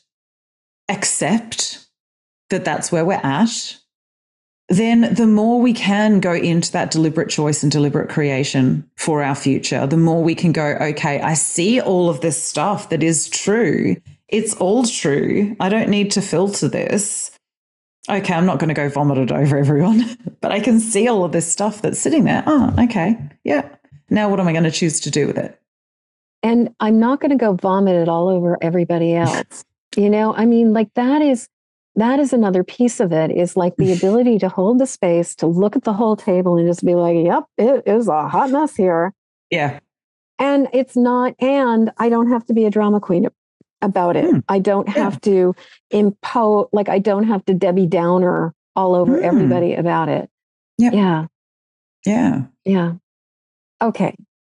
Speaker 2: accept that that's where we're at, then the more we can go into that deliberate choice and deliberate creation for our future, the more we can go, okay, I see all of this stuff that is true. It's all true. I don't need to filter this. Okay, I'm not going to go vomit it over everyone, but I can see all of this stuff that's sitting there. Oh, okay. Yeah. Now what am I going to choose to do with it?
Speaker 3: And I'm not going to go vomit it all over everybody else. You know, I mean, like that is, that is another piece of it, is like the ability to hold the space, to look at the whole table and just be like, yep, it is a hot mess here.
Speaker 2: Yeah.
Speaker 3: And it's not, and I don't have to be a drama queen about it. Mm. I don't yeah. have to impose, like I don't have to Debbie Downer all over mm. everybody about it.
Speaker 2: Yep.
Speaker 3: Yeah.
Speaker 2: Yeah.
Speaker 3: Yeah. Okay.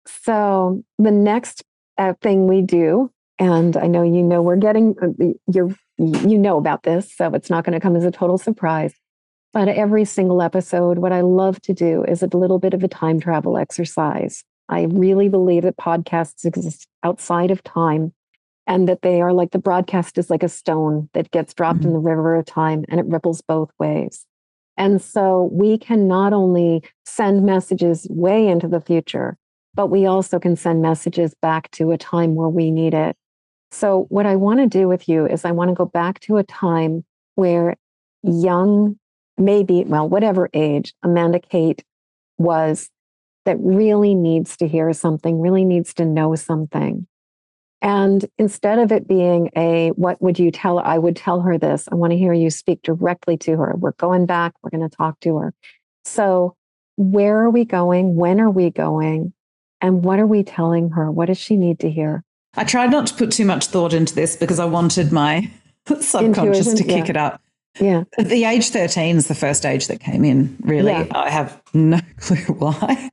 Speaker 3: So the next uh, thing we do, and I know you know we're getting, uh, you're, you know about this, so it's not going to come as a total surprise. But every single episode, what I love to do is a little bit of a time travel exercise. I really believe that podcasts exist outside of time, and that they are like the broadcast is like a stone that gets dropped mm-hmm. in the river of time and it ripples both ways. And so we can not only send messages way into the future, but we also can send messages back to a time where we need it. So what I want to do with you is I want to go back to a time where young, maybe, well, whatever age Amanda Kate was, that really needs to hear something, really needs to know something. And instead of it being a, what would you tell her? I would tell her this. I want to hear you speak directly to her. We're going back. We're going to talk to her. So where are we going? When are we going? And what are we telling her? What does she need to hear?
Speaker 2: I tried not to put too much thought into this because I wanted my subconscious Intuition, to kick
Speaker 3: yeah.
Speaker 2: it up.
Speaker 3: Yeah.
Speaker 2: The age thirteen is the first age that came in, really. Yeah. I have no clue why.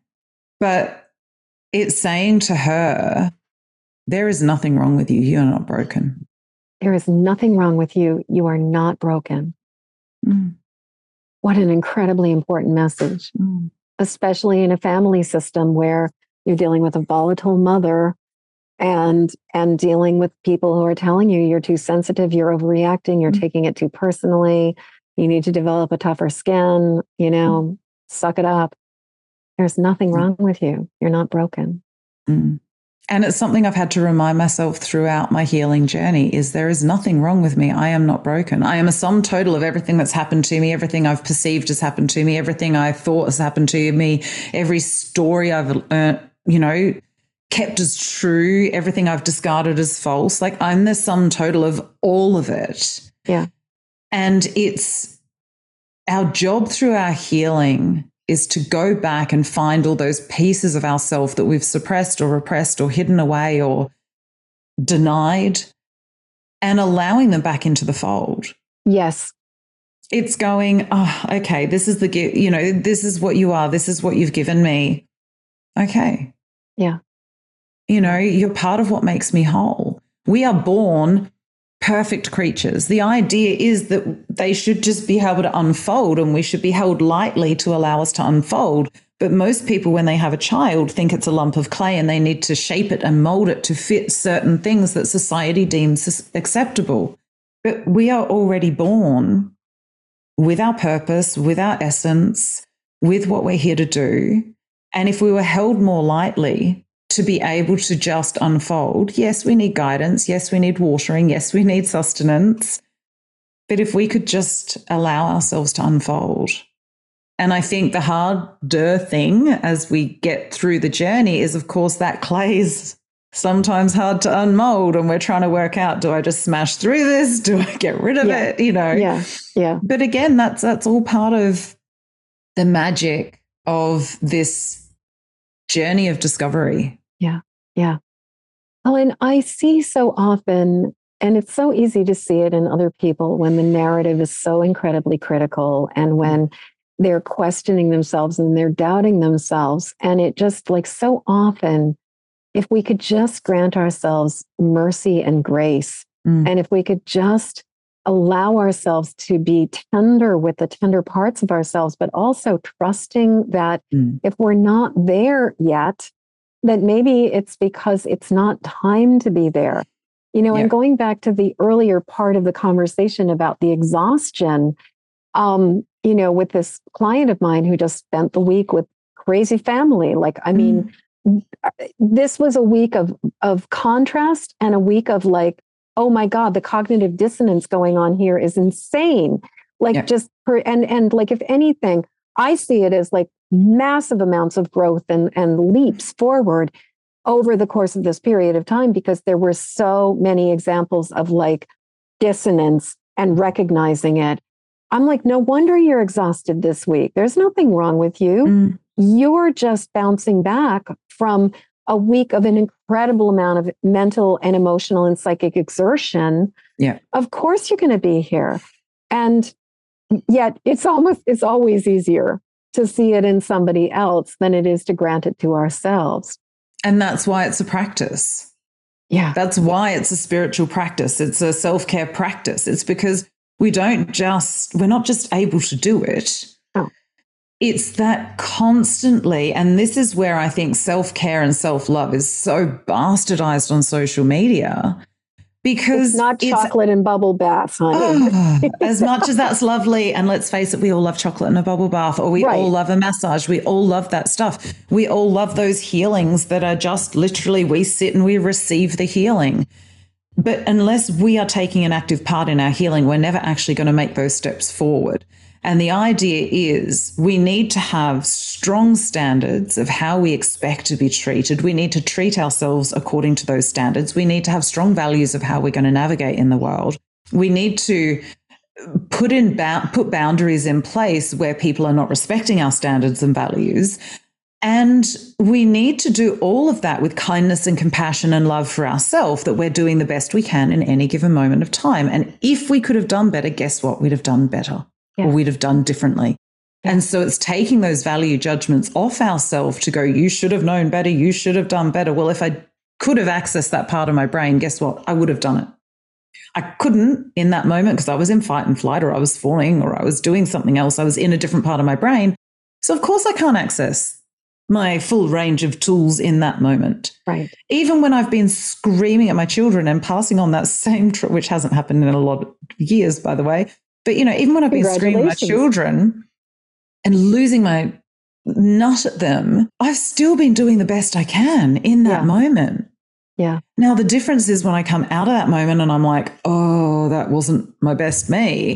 Speaker 2: But it's saying to her, there is nothing wrong with you. You're not broken.
Speaker 3: There is nothing wrong with you. You are not broken. Mm. What an incredibly important message, mm. especially in a family system where you're dealing with a volatile mother and and dealing with people who are telling you you're too sensitive, you're overreacting, you're mm. taking it too personally, you need to develop a tougher skin, you know, mm. suck it up. There's nothing mm. wrong with you. You're not broken.
Speaker 2: Mm. And it's something I've had to remind myself throughout my healing journey is there is nothing wrong with me. I am not broken. I am a sum total of everything that's happened to me, everything I've perceived has happened to me, everything I thought has happened to me, every story I've learned, you know, kept as true, everything I've discarded as false. Like I'm the sum total of all of it.
Speaker 3: Yeah.
Speaker 2: And it's our job through our healing is to go back and find all those pieces of ourselves that we've suppressed or repressed or hidden away or denied, and allowing them back into the fold.
Speaker 3: Yes.
Speaker 2: It's going, oh, okay, this is the gift, you know, this is what you are. This is what you've given me. Okay.
Speaker 3: Yeah.
Speaker 2: You know, you're part of what makes me whole. We are born perfect creatures. The idea is that they should just be able to unfold, and we should be held lightly to allow us to unfold. But most people, when they have a child, think it's a lump of clay and they need to shape it and mold it to fit certain things that society deems acceptable. But we are already born with our purpose, with our essence, with what we're here to do. And if we were held more lightly to be able to just unfold, yes, we need guidance. Yes, we need watering. Yes, we need sustenance. But if we could just allow ourselves to unfold. And I think the harder thing as we get through the journey is, of course, that clay is sometimes hard to unmold, and we're trying to work out, do I just smash through this? Do I get rid of
Speaker 3: yeah.
Speaker 2: it? You know?
Speaker 3: Yeah. Yeah.
Speaker 2: But again, that's that's all part of the magic of this journey of discovery.
Speaker 3: Yeah. Yeah. Helen, I see so often, and it's so easy to see it in other people when the narrative is so incredibly critical and when they're questioning themselves and they're doubting themselves. And it just like so often, if we could just grant ourselves mercy and grace, mm. and if we could just allow ourselves to be tender with the tender parts of ourselves, but also trusting that mm. if we're not there yet, that maybe it's because it's not time to be there. You know, yeah. and going back to the earlier part of the conversation about the exhaustion, um, you know, with this client of mine who just spent the week with crazy family, like, I mean, mm. this was a week of, of contrast and a week of like, oh my God, the cognitive dissonance going on here is insane. Like yeah. just, per, and, and like, if anything, I see it as like massive amounts of growth and, and leaps forward over the course of this period of time, because there were so many examples of like dissonance and recognizing it. I'm like, no wonder you're exhausted this week. There's nothing wrong with you. Mm. You're just bouncing back from a week of an incredible amount of mental and emotional and psychic exertion.
Speaker 2: Yeah.
Speaker 3: Of course you're going to be here. And yet it's almost, it's always easier to see it in somebody else than it is to grant it to ourselves.
Speaker 2: And that's why it's a practice.
Speaker 3: Yeah.
Speaker 2: That's why it's a spiritual practice. It's a self-care practice. It's because we don't just, we're not just able to do it.
Speaker 3: Oh.
Speaker 2: It's that constantly, and this is where I think self-care and self-love is so bastardized on social media, because
Speaker 3: it's not
Speaker 2: it's,
Speaker 3: chocolate and bubble baths, honey.
Speaker 2: Oh, as much as that's lovely, and let's face it, we all love chocolate and a bubble bath, or we right. all love a massage. We all love that stuff. We all love those healings that are just literally we sit and we receive the healing. But unless we are taking an active part in our healing, we're never actually going to make those steps forward. And the idea is we need to have strong standards of how we expect to be treated. We need to treat ourselves according to those standards. We need to have strong values of how we're going to navigate in the world. We need to put in put boundaries in place where people are not respecting our standards and values. And we need to do all of that with kindness and compassion and love for ourselves, that we're doing the best we can in any given moment of time. And if we could have done better, guess what? We'd have done better. Yeah. Or we'd have done differently. Yeah. And so it's taking those value judgments off ourselves to go, you should have known better, you should have done better. Well, if I could have accessed that part of my brain, guess what? I would have done it. I couldn't in that moment because I was in fight and flight, or I was falling, or I was doing something else. I was in a different part of my brain. So of course I can't access my full range of tools in that moment.
Speaker 3: Right.
Speaker 2: Even when I've been screaming at my children and passing on that same, tr- which hasn't happened in a lot of years, by the way. But, you know, even when I've been screaming at my children and losing my nut at them, I've still been doing the best I can in that
Speaker 3: yeah.
Speaker 2: moment.
Speaker 3: Yeah.
Speaker 2: Now, the difference is when I come out of that moment and I'm like, oh, that wasn't my best me.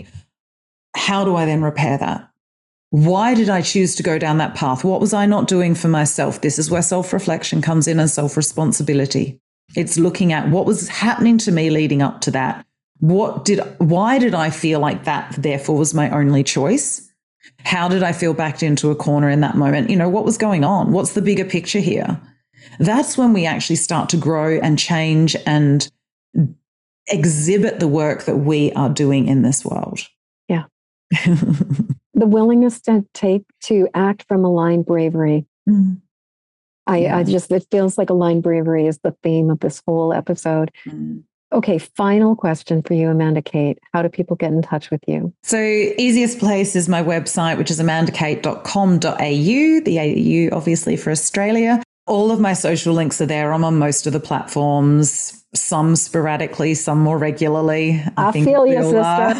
Speaker 2: How do I then repair that? Why did I choose to go down that path? What was I not doing for myself? This is where self-reflection comes in, and self-responsibility. It's looking at what was happening to me leading up to that. What did, why did I feel like that therefore was my only choice? How did I feel backed into a corner in that moment? You know, what was going on? What's the bigger picture here? that's when we actually start to grow and change and exhibit the work that we are doing in this world.
Speaker 3: Yeah. The willingness to take, to act from aligned bravery. Mm. I, yeah. I just, it feels like aligned bravery is the theme of this whole episode. Mm. Okay, final question for you, Amanda Kate. How do people get in touch with you?
Speaker 2: So easiest place is my website, which is amanda kate dot com dot a u, the A U obviously for Australia. All of my social links are there. I'm on most of the platforms, some sporadically, some more regularly. I,
Speaker 3: I
Speaker 2: think
Speaker 3: feel you,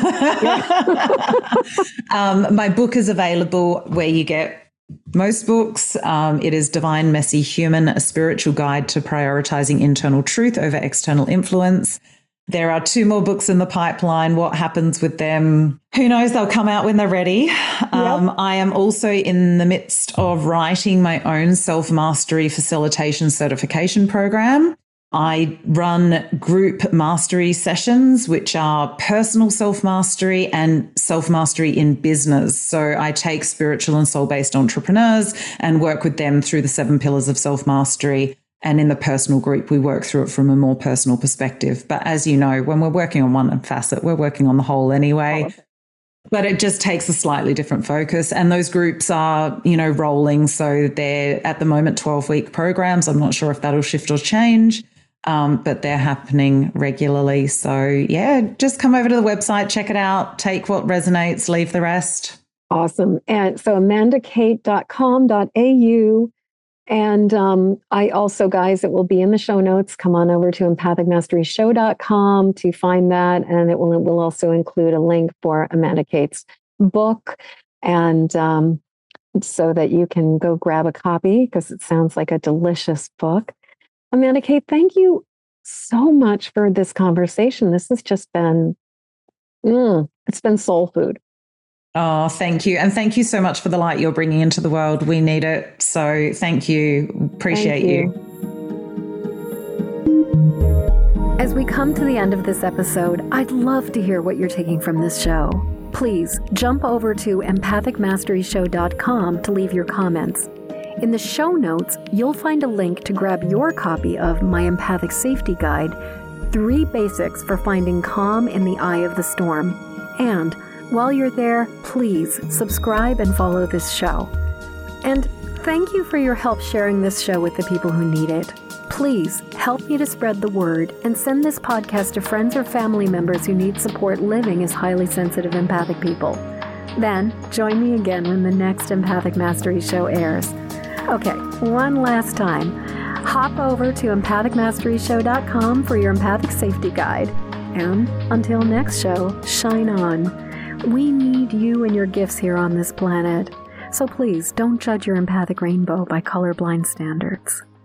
Speaker 3: sister.
Speaker 2: um, my book is available where you get most books. Um, it is Divine Messy Human, a spiritual guide to prioritizing internal truth over external influence. There are two more books in the pipeline. What happens with them? Who knows? They'll come out when they're ready. Um, yep. I am also in the midst of writing my own self-mastery facilitation certification program. I run group mastery sessions, which are personal self-mastery and self-mastery in business. So I take spiritual and soul-based entrepreneurs and work with them through the seven pillars of self-mastery. And in the personal group, we work through it from a more personal perspective. But as you know, when we're working on one facet, we're working on the whole anyway. Oh. But it just takes a slightly different focus. And those groups are, you know, rolling. So they're at the moment twelve-week programs. I'm not sure if that'll shift or change. Um, but they're happening regularly. So, yeah, just come over to the website, check it out, take what resonates, leave the rest.
Speaker 3: Awesome. And so amanda kate dot com dot a u. And um, I also, guys, it will be in the show notes. Come on over to empathic mastery show dot com to find that. And it will, it will also include a link for Amanda Kate's book. And um, so that you can go grab a copy because it sounds like a delicious book. Amanda Kate, thank you so much for this conversation. This has just been, mm, it's been soul food.
Speaker 2: Oh, thank you. And thank you so much for the light you're bringing into the world. We need it. So thank you. Appreciate thank you.
Speaker 1: you. As we come to the end of this episode, I'd love to hear what you're taking from this show. Please jump over to empathic mastery show dot com to leave your comments. In the show notes, you'll find a link to grab your copy of my Empathic Safety Guide, Three Basics for Finding Calm in the Eye of the Storm. And while you're there, please subscribe and follow this show. And thank you for your help sharing this show with the people who need it. Please help me to spread the word and send this podcast to friends or family members who need support living as highly sensitive empathic people. Then join me again when the next Empathic Mastery show airs. Okay, one last time. Hop over to empathic mastery show dot com for your empathic safety guide. And until next show, shine on. We need you and your gifts here on this planet. So please don't judge your empathic rainbow by colorblind standards.